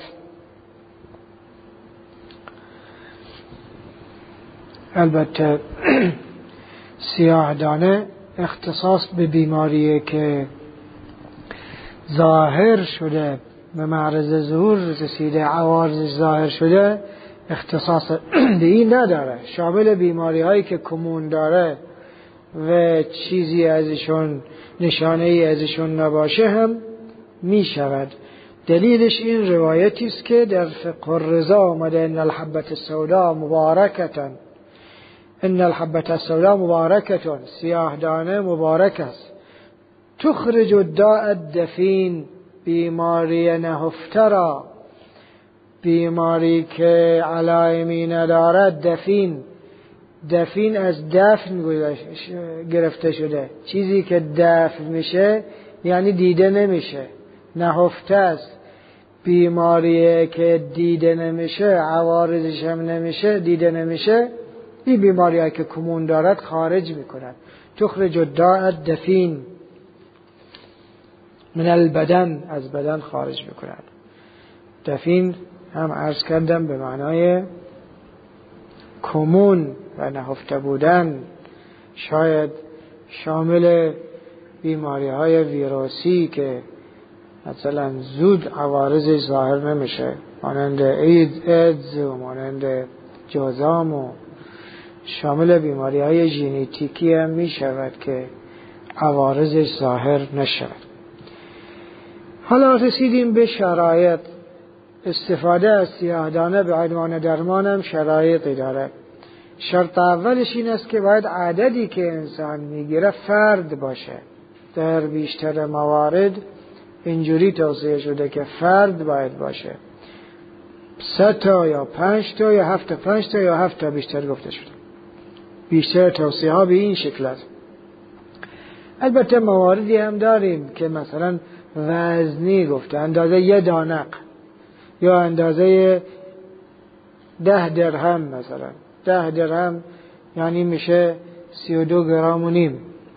البته سیاهدانه اختصاص به بیماریه که ظاهر شده، به معرض ظهور رسیده، عوارض ظاهر شده، اختصاص به این نداره. شامل بیماری هایی که کمون داره و چیزی ازشون، نشانه ای ازشون نباشه هم می شود. دلیلش این روایتی است که در فقه الرضا آمده: ان الحبة السوداء مبارکتن، ان الحبة السوداء مبارکتن، سیاه دانه مبارک است. تخرج الداء الدفین، بیماری نهفته را، بیماری که علائمی ندارد. دفین، دفین از دفن گرفته شده، چیزی که دفن میشه یعنی دیده نمیشه. نهفته است، بیماری که دیده نمیشه، عوارضش هم نمیشه، دیده نمیشه. این بیماری که کمون دارد خارج میکنند. تخرج الداء الدفین من البدن، از بدن خارج میکنند. دفین هم عرض کردم به معنای کمون و نهفته بودن. شاید شامل بیماری های ویروسی که مثلا زود عوارض ظاهر نمیشه، مانند ایدز و مانند جذام، و شامل بیماری های ژنتیکی هم می شود که عوارضش ظاهر نشود. حالا رسیدیم به شرایط. استفاده از سیاهدانه به عنوان درمان هم شرایطی داره. شرط اولش این است که باید عددی که انسان میگیره فرد باشه. در بیشتر موارد اینجوری توصیه شده که فرد باید باشه. سه تا یا پنج تا یا هفت تا، پنج تا یا هفت تا بیشتر گفته شده. بیشتر توصیه ها به این شکل است. البته مواردی هم داریم که مثلا وزنی گفته، اندازه یه دانق یا اندازه ده درهم، مثلا ده درهم یعنی میشه سی و دو گرم و نیم.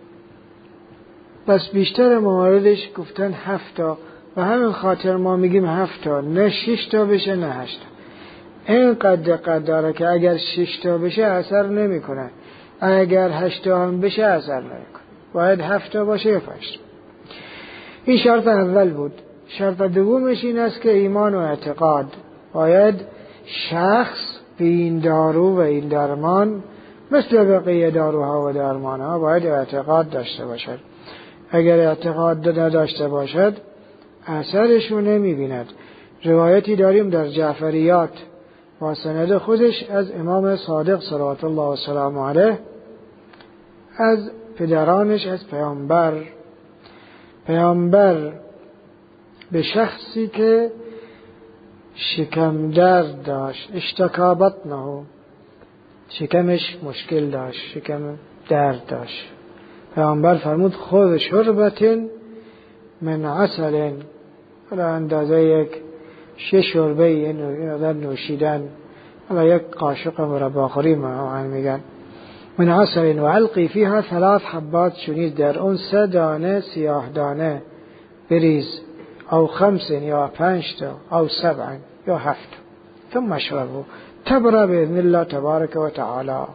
پس بیشتر مواردش گفتن هفت تا، و همین خاطر ما میگیم هفت تا، نه شش تا بشه نه هشت تا. اینقدر دقت داره که اگر شش تا بشه اثر نمیکنه، اگر هشت تا هم بشه اثر نمیکنه. باید هفت تا باشه یا پنج تا. این شرط اول بود. شرط دومش این است که ایمان و اعتقاد. باید شخص به این دارو و این درمان مثل بقیه داروها و درمانها باید اعتقاد داشته باشد. اگر اعتقاد نداشته باشد اثرشو نمی بیند. روایتی داریم در جعفریات با سند خودش از امام صادق صلوات الله و سلام علیه، از پدرانش، از پیامبر. پیامبر به شخصی که شکم درد داشت، اشتکا بطنه، شکمش مشکل داشت، شکم درد داشت، پیامبر فرمود خذ شربة من عسل، حالا اندازه یک شش شربه در نوشیدن، حالا یک قاشق مرباخوری معمولا میگن، من عسل و علقی فیها ثلاث حبات شنیز، در اون سه دانه سیاه دانه بریز، او خمس یا پنج تا، او سبع یا هفت، ثم اشربه تبرأ باذن الله تبارک و تعالی.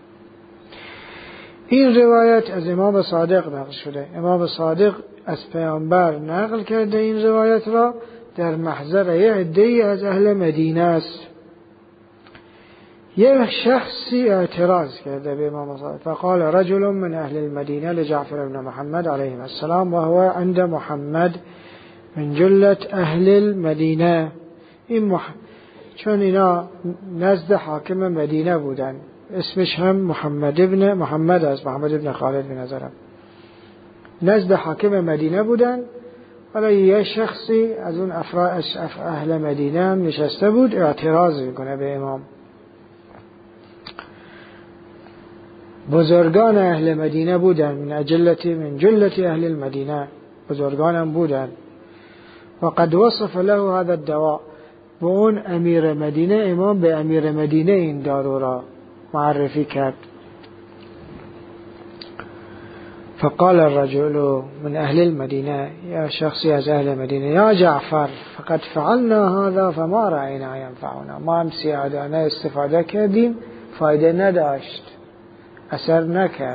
این روایت از امام صادق نقل شده. امام صادق از پیامبر نقل کرده این روایت را، در محضر یه عده‌ای از اهل مدینه است. یک شخصی اعتراض کرده به امام صادق فقال رجل من اهل المدینه لجعفر بن محمد علیه السلام و هو عند محمد من جلت اهل المدینه. این مح... چون اینا نزد حاکم مدینه بودن، اسمش هم محمد ابن محمد است، محمد ابن خالد به نظرم، نزد حاکم مدینه بودن. حالا یه شخصی از اون افراد اهل مدینه هم نشسته بود اعتراض میکنه به امام. بزرگان اهل مدینه بودن، من اجلتی من جلتی اهل المدینه، بزرگان هم بودن. و قد وصف له هذا الدواء، و اون امیر مدینه، امام به امیر مدینه این دارو را معرفی کرد. فقال الرجل من اهل المدینه، یا شخصی از اهل مدینه، یا جعفر فقد فعلنا هذا فما رأينا ينفعنا، ما هم سیادانه استفاده کردیم فایده نداشت، اثر نکرد.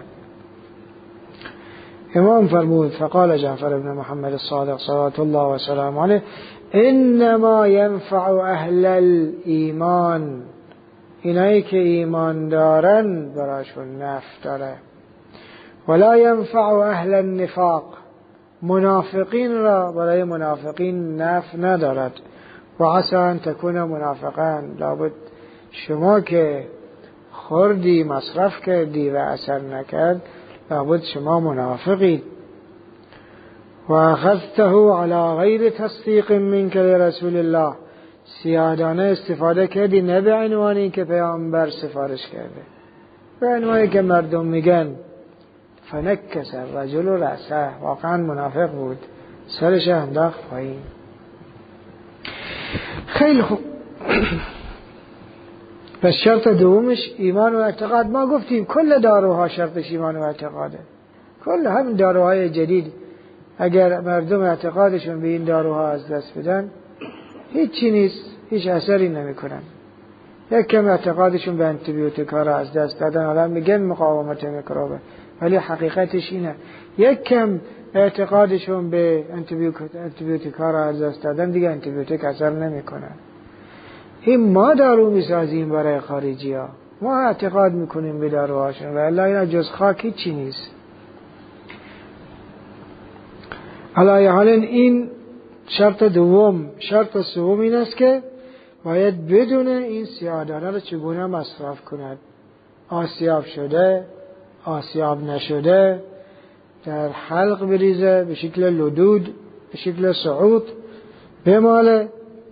امام فرمود فقال جعفر بن محمد الصادق صلوات الله و سلام علیه انما ينفع اهل الایمان، اینایی که ایمان دارن براشون نفع داره. ولا ينفع اهل النفاق، منافقین را برای منافقین نفع ندارد. و عسى ان تكون منافقان، لابد شما که خوردی مصرف کردی و اثر نکرد لابد شما منافقی. و اخذته على غیر تصدیق منک لرسول الله، سیادانه استفاده کردی نه به عنوانی که پیامبر سفارش کرده، به عنوانی که مردم میگن. فنکس الرجل رأسه، واقعا منافق بود، سرش انداخت پایین. خیلی خوب. پس شرط دومش ایمان و اعتقاد. ما گفتیم کل داروها شرطش ایمان و اعتقاده، کل همین داروهای جدید اگر مردم اعتقادشون به این داروها از دست بدن هیچی نیست، هیچ اثری نمیکنن. یک کم اعتقادشون به انتیبیوتیکا را از دست دادن، حالا میگن مقاومت میکروبه، ولی حقیقتش اینه یک کم اعتقادشون به انتیبیوتیکا را از دست دادن دیگه انتیبیوتیک اثر نمیکنه. این ما دارو میسازیم برای خارجی ها، ما اعتقاد میکنیم به داروهاشون و الا اینا جز خاکی چی نیست. علایه حال این شرط دوم. شرط سوم این است که باید بدونه این سیادانه رو چگونه مصرف کند، آسیاب شده آسیاب نشده، در حلق بریزه، به شکل لدود، به شکل صعود بماله.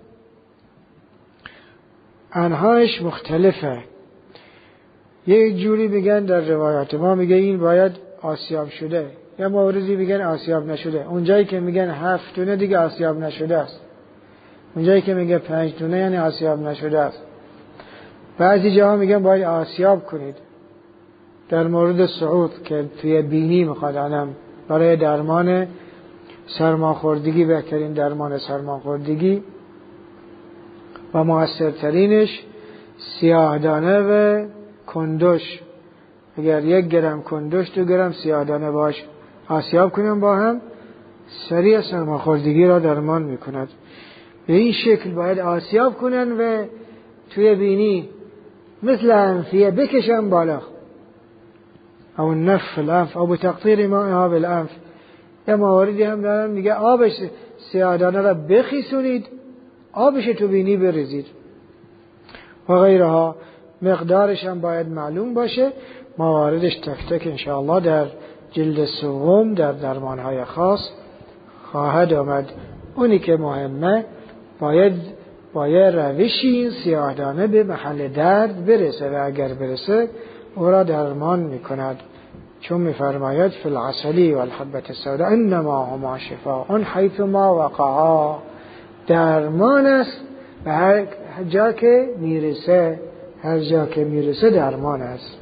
انهایش مختلفه. یک جوری میگن در روایات ما میگه این باید آسیاب شده، یا موردی میگن آسیاب نشده. اونجایی که میگن هفت دونه دیگه آسیاب نشده است، اونجایی که میگه پنج دونه یعنی آسیاب نشده است. بعضی جاها میگن باید آسیاب کنید. در مورد صعود که توی بینی میخواد آدم برای درمان سرماخوردگی، بهترین درمان سرماخوردگی و موثرترینش سیاهدانه و کندوش. اگر یک گرم کندوش دو گرم سیاهدانه باش آسیاب کنیم با هم، سریع سرماخوردگی را درمان میکند. به این شکل باید آسیاب کنن و توی بینی مثل انفیه بکشن بالا، او النف الانف او بتقطیر ماءها بالانف. یا مواردی هم دارن میگه آبش سیاهدانه را بخیسونید، آبش تو بینی بریزید و غیرها. مقدارش هم باید معلوم باشه. مواردش تک تک انشاءالله در جلد سوم در درمانهای خاص خواهد آمد. اونی که مهمه باید باید روشی این سیاهدانه به محل درد برسه و اگر برسه او را درمان میکند. چون میفرماید فی العسلی و الحبت السوداء انما هما شفاء حیث ما وقعا، درمان است به هر جا که میرسه، هر جا که میرسه درمان است.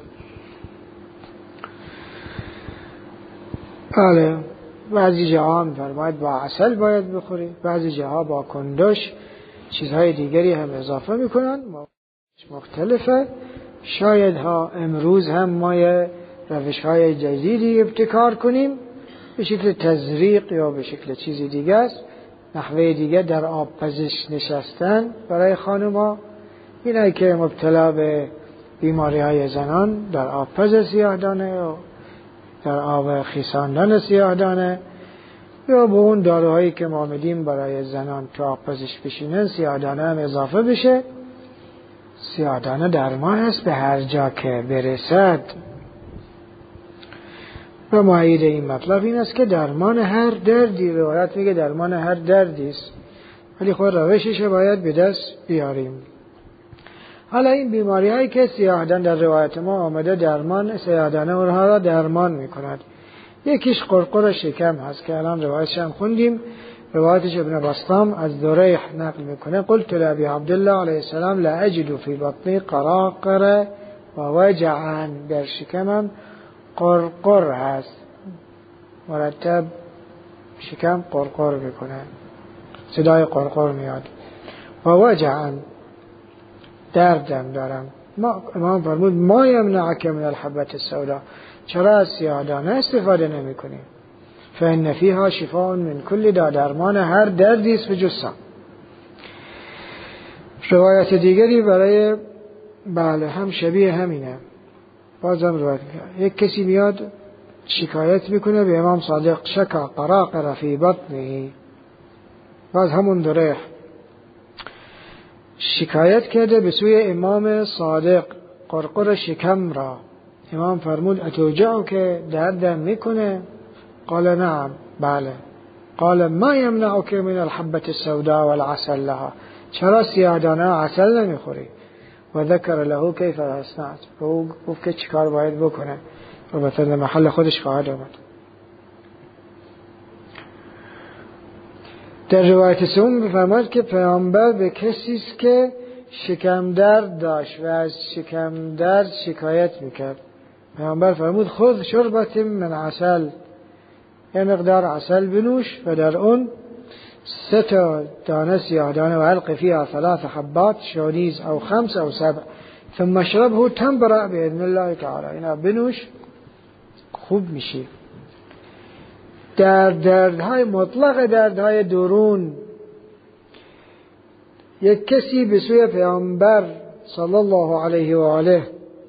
بله، بعضی جاها میفرماید با عسل باید بخوری، بعضی جاها با کندوش، چیزهای دیگری هم اضافه میکنن، مختلفه. شاید ها امروز هم ما روش های جدیدی ابتکار کنیم به شکل تزریق یا به شکل چیزی دیگه است، نحوه دیگه در آب پزشک نشستن برای خانوما. اینایی که مبتلا به بیماری های زنان در آبپز سیاهدانه و در آب خیساندن سیاهدانه یا به اون داروهایی که ما میدیم برای زنان تو آبپزش بشینن سیاهدانه هم اضافه بشه. سیاهدانه درمان هست به هر جا که برسد. و معید این مطلب این است که درمان هر دردی، روایت میگه درمان هر دردی است، ولی خود روشش باید به دست بیاریم. حالا این بیماری هایی که سیاهدان در روایت ما آمده درمان سیاهدانه اونها را درمان میکند. یکیش قرقر شکم هست که الان روایتش هم خوندیم. روایتش ابن بسطام از دریح نقل میکنه قلت لابی عبدالله علیه السلام لا اجد فی بطنی قراقر و وجعا، در شکمم قرقر هست، مرتب شکم قرقر میکنه، صدای قرقر میاد. و وجعا، دردم دارم. ما امام فرمود ما یمنعک من الحبة السوداء، چرا از سیاهدانه استفاده نمی کنیم؟ فإن فیها شفاء من کل داء، درمان هر دردی است به جز سم. روایت دیگری برای بله هم شبیه همینه، بازم روایت میکنه. یک کسی میاد شکایت میکنه به امام صادق شکا قراقر فی بطنه، باز همون دریح شکایت کرده به سوی امام صادق قرقر شکم را. امام فرمود اتوجعو که دردم میکنه؟ قال نعم، بله. قال ما یمنعک من الحبة السوداء والعسل لها، چرا سیاهدانه عسل نمیخوری؟ و ذکر له کیف اصنعت، و او گفت که چیکار باید بکنه، و مثلا محل خودش خواهد آمد. در روایت سوم بفرماید که پیامبر به کسی است که شکم درد داشت و از شکم درد شکایت میکرد، پیامبر فرمود خذ شربت من عسل، یه مقدار عسل بنوش و در اون سه تا دانه سیاهدانه و علق فیها ثلاث حبات شونیز او خمس او سبع ثم اشربه تنبرأ باذن الله تعالی، اینا بنوش خوب میشی. در دردهای مطلق، دردهای درون، یک کسی به سوی پیامبر صلی الله علیه و آله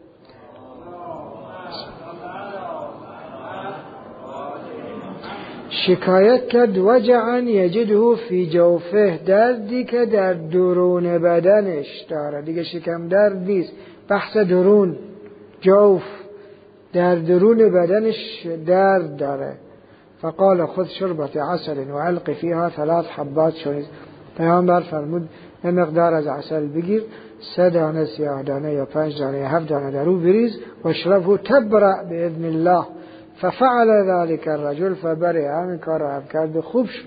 شکایت کرد وجعا یجده فی جوفه، دردی که در درون بدنش داره، دیگه شکم درد نیست، بحث درون، جوف، در درون بدنش درد داره. فقال خذ شربت عسل و علق فیها ثلاث حبات شونیز، پیامبر فرمود یه مقدار از عسل بگیر، سه دانه سیاهدانه یا پنج دانه یا هفت دانه در او بریز و اشربه تبرأ باذن الله. ففعل ذلك الرجل فبرئ، همین کار را هم کرد خوب شد.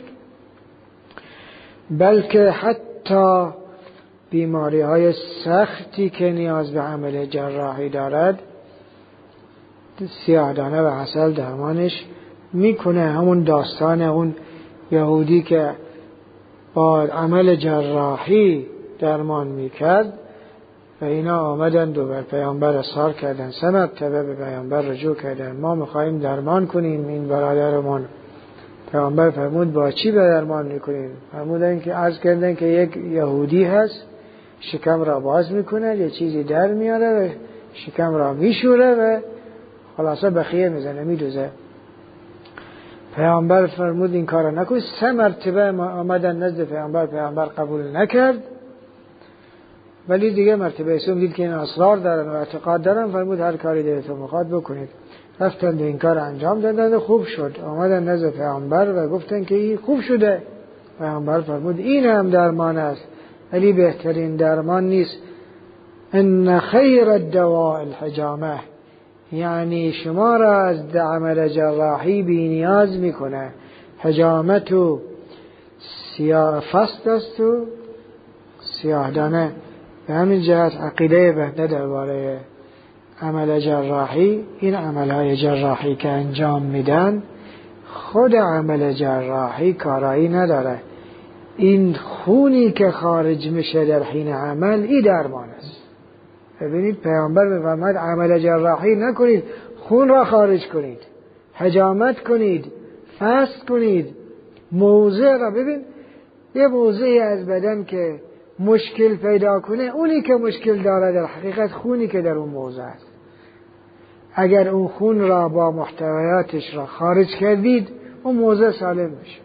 بلکه حتی بیماری های سختی که نیاز به عمل جراحی دارد سیاهدانه و عسل درمانش میکنه. همون داستان اون یهودی که با عمل جراحی درمان میکرد و اینا آمدند و بر پیامبر اصرار کردن، سه مرتبه به پیامبر رجوع کردن ما میخواییم درمان کنیم این برادرمون. پیامبر فرمود با چی به درمان میکنیم؟ فرمودن که عرض کردن که یک یهودی هست شکم را باز میکنه، یه چیزی در میاره و شکم را میشوره و خلاصه بخیه میزنه، میدوزه. پیامبر فرمود این کار نکن. سه مرتبه آمدن نزد پیامبر، پیامبر قبول نکرد، ولی دیگه مرتبه سوم دید که این اصرار دارن و اعتقاد دارن، فرمود هر کاری دلتون میخواد بکنید. رفتند این کار انجام دادن و خوب شد. آمدن نزد پیامبر و گفتن که این خوب شده. پیامبر فرمود این هم درمان است، ولی بهترین درمان نیست. ان خیر الدواء الحجامه، یعنی شما را از عمل جراحی بی نیاز میکنه. حجامت و سیاه فست است و سیاهدانه. به همین جهت عقیده بنده درباره عمل جراحی، این عملهای جراحی که انجام میدن خود عمل جراحی کارایی نداره، این خونی که خارج میشه در حین عمل این درمان است. ببینید پیامبر میفرماید عمل جراحی نکنید، خون را خارج کنید، حجامت کنید، فست کنید. موضع را ببین، یه موضعی از بدن که مشکل پیدا کنه، اونی که مشکل داره در حقیقت خونی که در اون موضع است. اگر اون خون را با محتویاتش را خارج کردید اون موضع سالم میشه.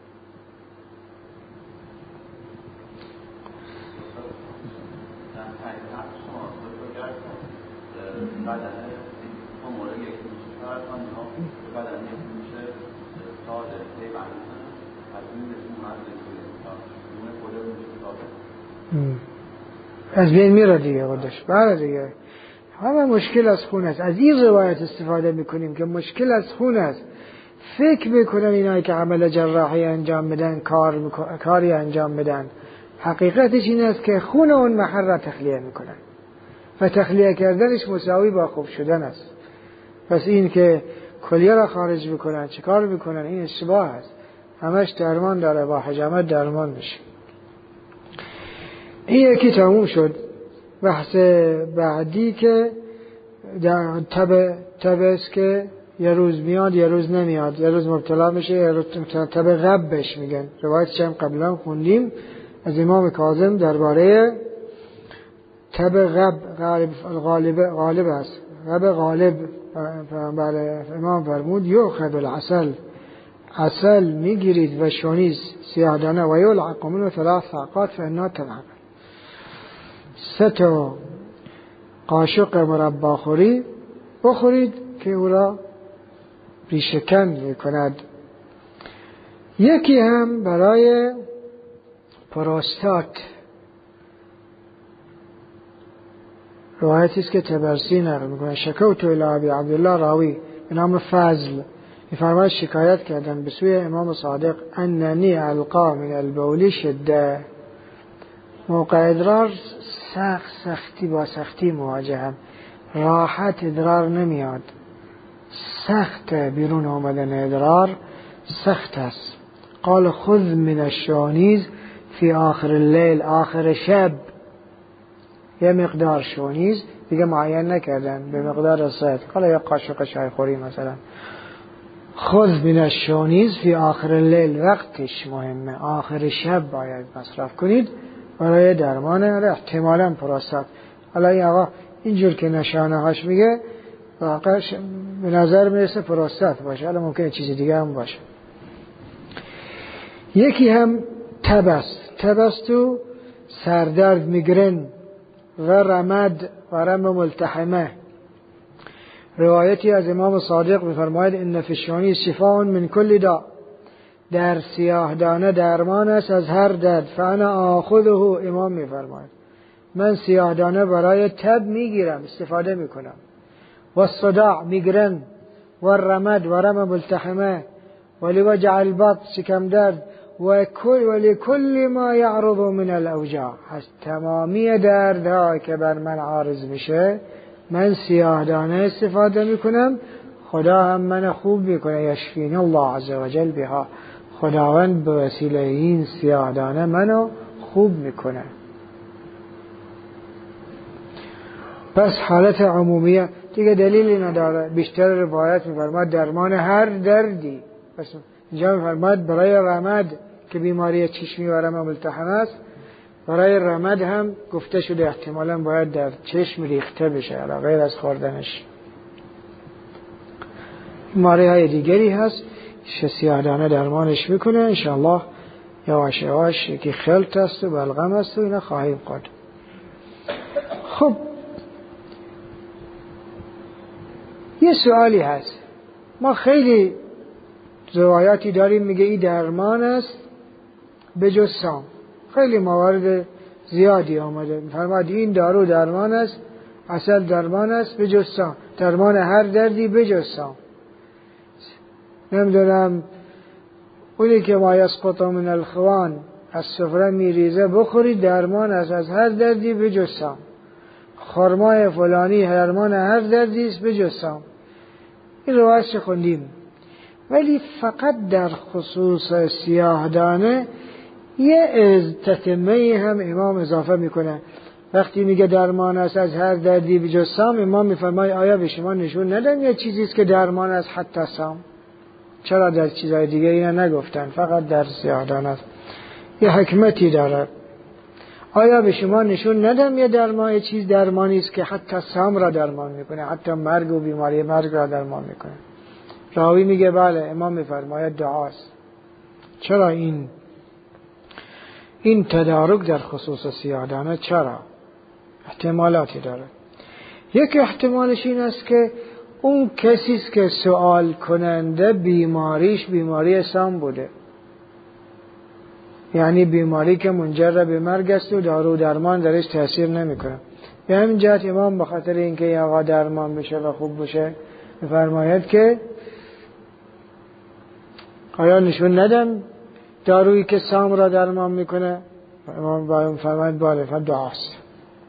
از بین میره دیگه خودش. بله دیگه همه مشکل از خون است. از این روایت استفاده میکنیم که مشکل از خون است. فکر میکنن اینایی که عمل جراحی انجام بدن کار میکن... کاری انجام بدن، حقیقتش این است که خون اون محل را تخلیه میکنن و تخلیه کردنش مساوی با خوب شدن است. پس این که کلیه را خارج میکنن چه کار میکنن، این اشتباه است. همش درمان داره، با حجامت درمان میشه. این یکی تموم شد. بحث بعدی که در تب تب است که یه روز میاد یه روز نمیاد، یه روز مبتلا میشه یه روز تب غب بهش میگن. روایتش هم قبلا خوندیم از امام کاظم درباره تب غب. غالب غالب غالب است. غب غالب بله امام فرمود یؤخذ العسل، عسل میگیرید و شونیز سیاه دانه و یلعق منه ثلاث حلقات فإنها تلعق. سه تا قاشق مرباخوری بخورید که او را ریشه‌کن میکند. یکی هم برای پروستات. روایتی است که تبرسی نقل میکنه. شکوت الی ابی عبدالله راوی به نام فضل میفرماید شکایت کردم به سوی امام صادق اننی القا من البول شده. موقع ادرار سخت سختی با سختی مواجهم، راحت ادرار نمیاد، سخت بیرون آمدن ادرار سخت است. قال خذ من الشونیز فی آخر اللیل، آخر شب یه مقدار شونیز، دیگه معین نکردن به مقدار ساعت، حالا یه قاشق چای خوری مثلا. خذ من الشونیز فی آخر اللیل، وقتش مهمه، آخر شب باید مصرف کنید برای درمان احتمالاً پروستات. حالا این آقا اینجور که نشانه هاش میگه واقعا به نظر میرسه پروستات باشه، حالا ممکنه چیز دیگه هم باشه. یکی هم تب است. تب است و سردرد، میگرن و رمد و رم ملتحمه. روایتی از امام صادق میفرماید ان فی الشونیز شفاء من کل داء، در سیاه دانه درمان است از هر درد. فانا آخذه، امام میفرماید من سیاه دانه برای تب میگیرم، استفاده میکنم. و الصداع، میگرن، و الرمد و رم ملتحمه، و لوجع البطن، شکم درد، و کل و لکل ما یعرض من الاوجاع، از تمامی دردها که بر من عارض میشه من سیاه دانه استفاده میکنم. خدا هم من خوب میکنه. یشفین الله عز وجل بها، خداوند به وسیله این سیاه دانه منو خوب میکنه. پس حالت عمومیه دیگه دلیلی نداره. بیشتر روایت میفرماد درمان هر دردی. پس اینجا میفرماد برای رمد که بیماری چشمی و رم ملتحمه است، برای رمد هم گفته شده احتمالاً باید در چشم ریخته بشه علاوه غیر از خوردنش. بیماری های دیگری هست سیاه دانه درمانش میکنه. انشاءالله یواش یواش یکی خلط است و بلغم است و اینا خواهیم قد. خب یه سوالی هست. ما خیلی روایاتی داریم میگه این درمان است به جز سام. خیلی موارد زیادی آمده فرماد این دارو درمان است، عسل درمان است به جز سام، درمان هر دردی به جز سام. نمیدونم اونی که ما یسقط من الخوان از سفره میریزه بخورید درمان است از هر دردی به جز سام. خرمای فلانی درمان هر دردی است به جز سام. این روایت خوندیم. ولی فقط در خصوص سیاه دانه یه از تتمه هم امام اضافه میکنه. وقتی میگه درمان است از هر دردی به جز سام، امام میفرماید آیا به شما نشون ندن یه چیزی است که درمان است حتی سام؟ چرا در چیزهای دیگه اینا نگفتن، فقط در سیاه دانه است؟ یه حکمتی داره. آیا به شما نشون ندم یه درمان یه چیز درمانی است که حتی سام را درمان میکنه، حتی مرگ و بیماری مرگ را درمان میکنه؟ راوی میگه بله. امام میفرماید دعاست. چرا این این تدارک در خصوص سیاه‌دانه چرا؟ احتمالاتی داره. یک احتمالش این است که اون کسی است که سوال کننده بیماریش بیماری سام بوده، یعنی بیماری که منجر به مرگ است و دارو درمان درش تاثیر نمیکنه. به همین جهت امام بخاطر اینکه این آقا درمان بشه و خوب بشه میفرماید که آیا نشون ندم دارویی که سام را درمان میکنه؟ امام با میفرماید بله، فدعاست.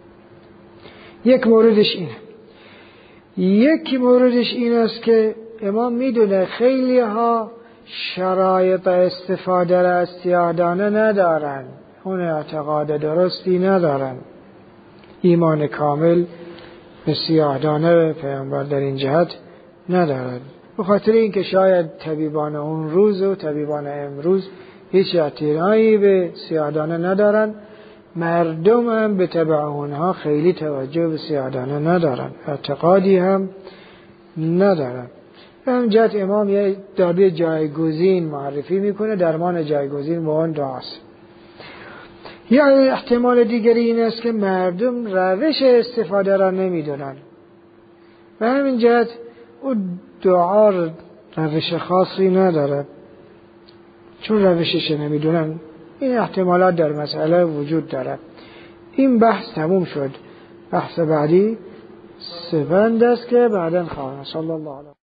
یک موردش اینه. یک موردش این است که امام میدونه خیلی ها شرایط استفاده را از سیاه‌دانه ندارن، اون اعتقاد درستی ندارن، ایمان کامل به سیاه‌دانه پیامبر در این جهت ندارن، به خاطر اینکه شاید طبیبان اون روز و طبیبان امروز هیچ اعتنایی به سیاه‌دانه ندارن، مردم هم به تبع اونها خیلی توجه به سیاه‌دانه ندارن، اعتقادی هم ندارن. به همین جهت امام یه داروی جایگزین معرفی میکنه، درمان جایگزین با اون دعاست. یا احتمال دیگری این است که مردم روش استفاده را نمیدونن، به همین جهت اون دعا روش خاصی نداره، چون روشش نمیدونن. این احتمالات در مسئله وجود داره. این بحث تموم شد. بحث بعدی سپند است که بعداً خواهم. صلی الله علیه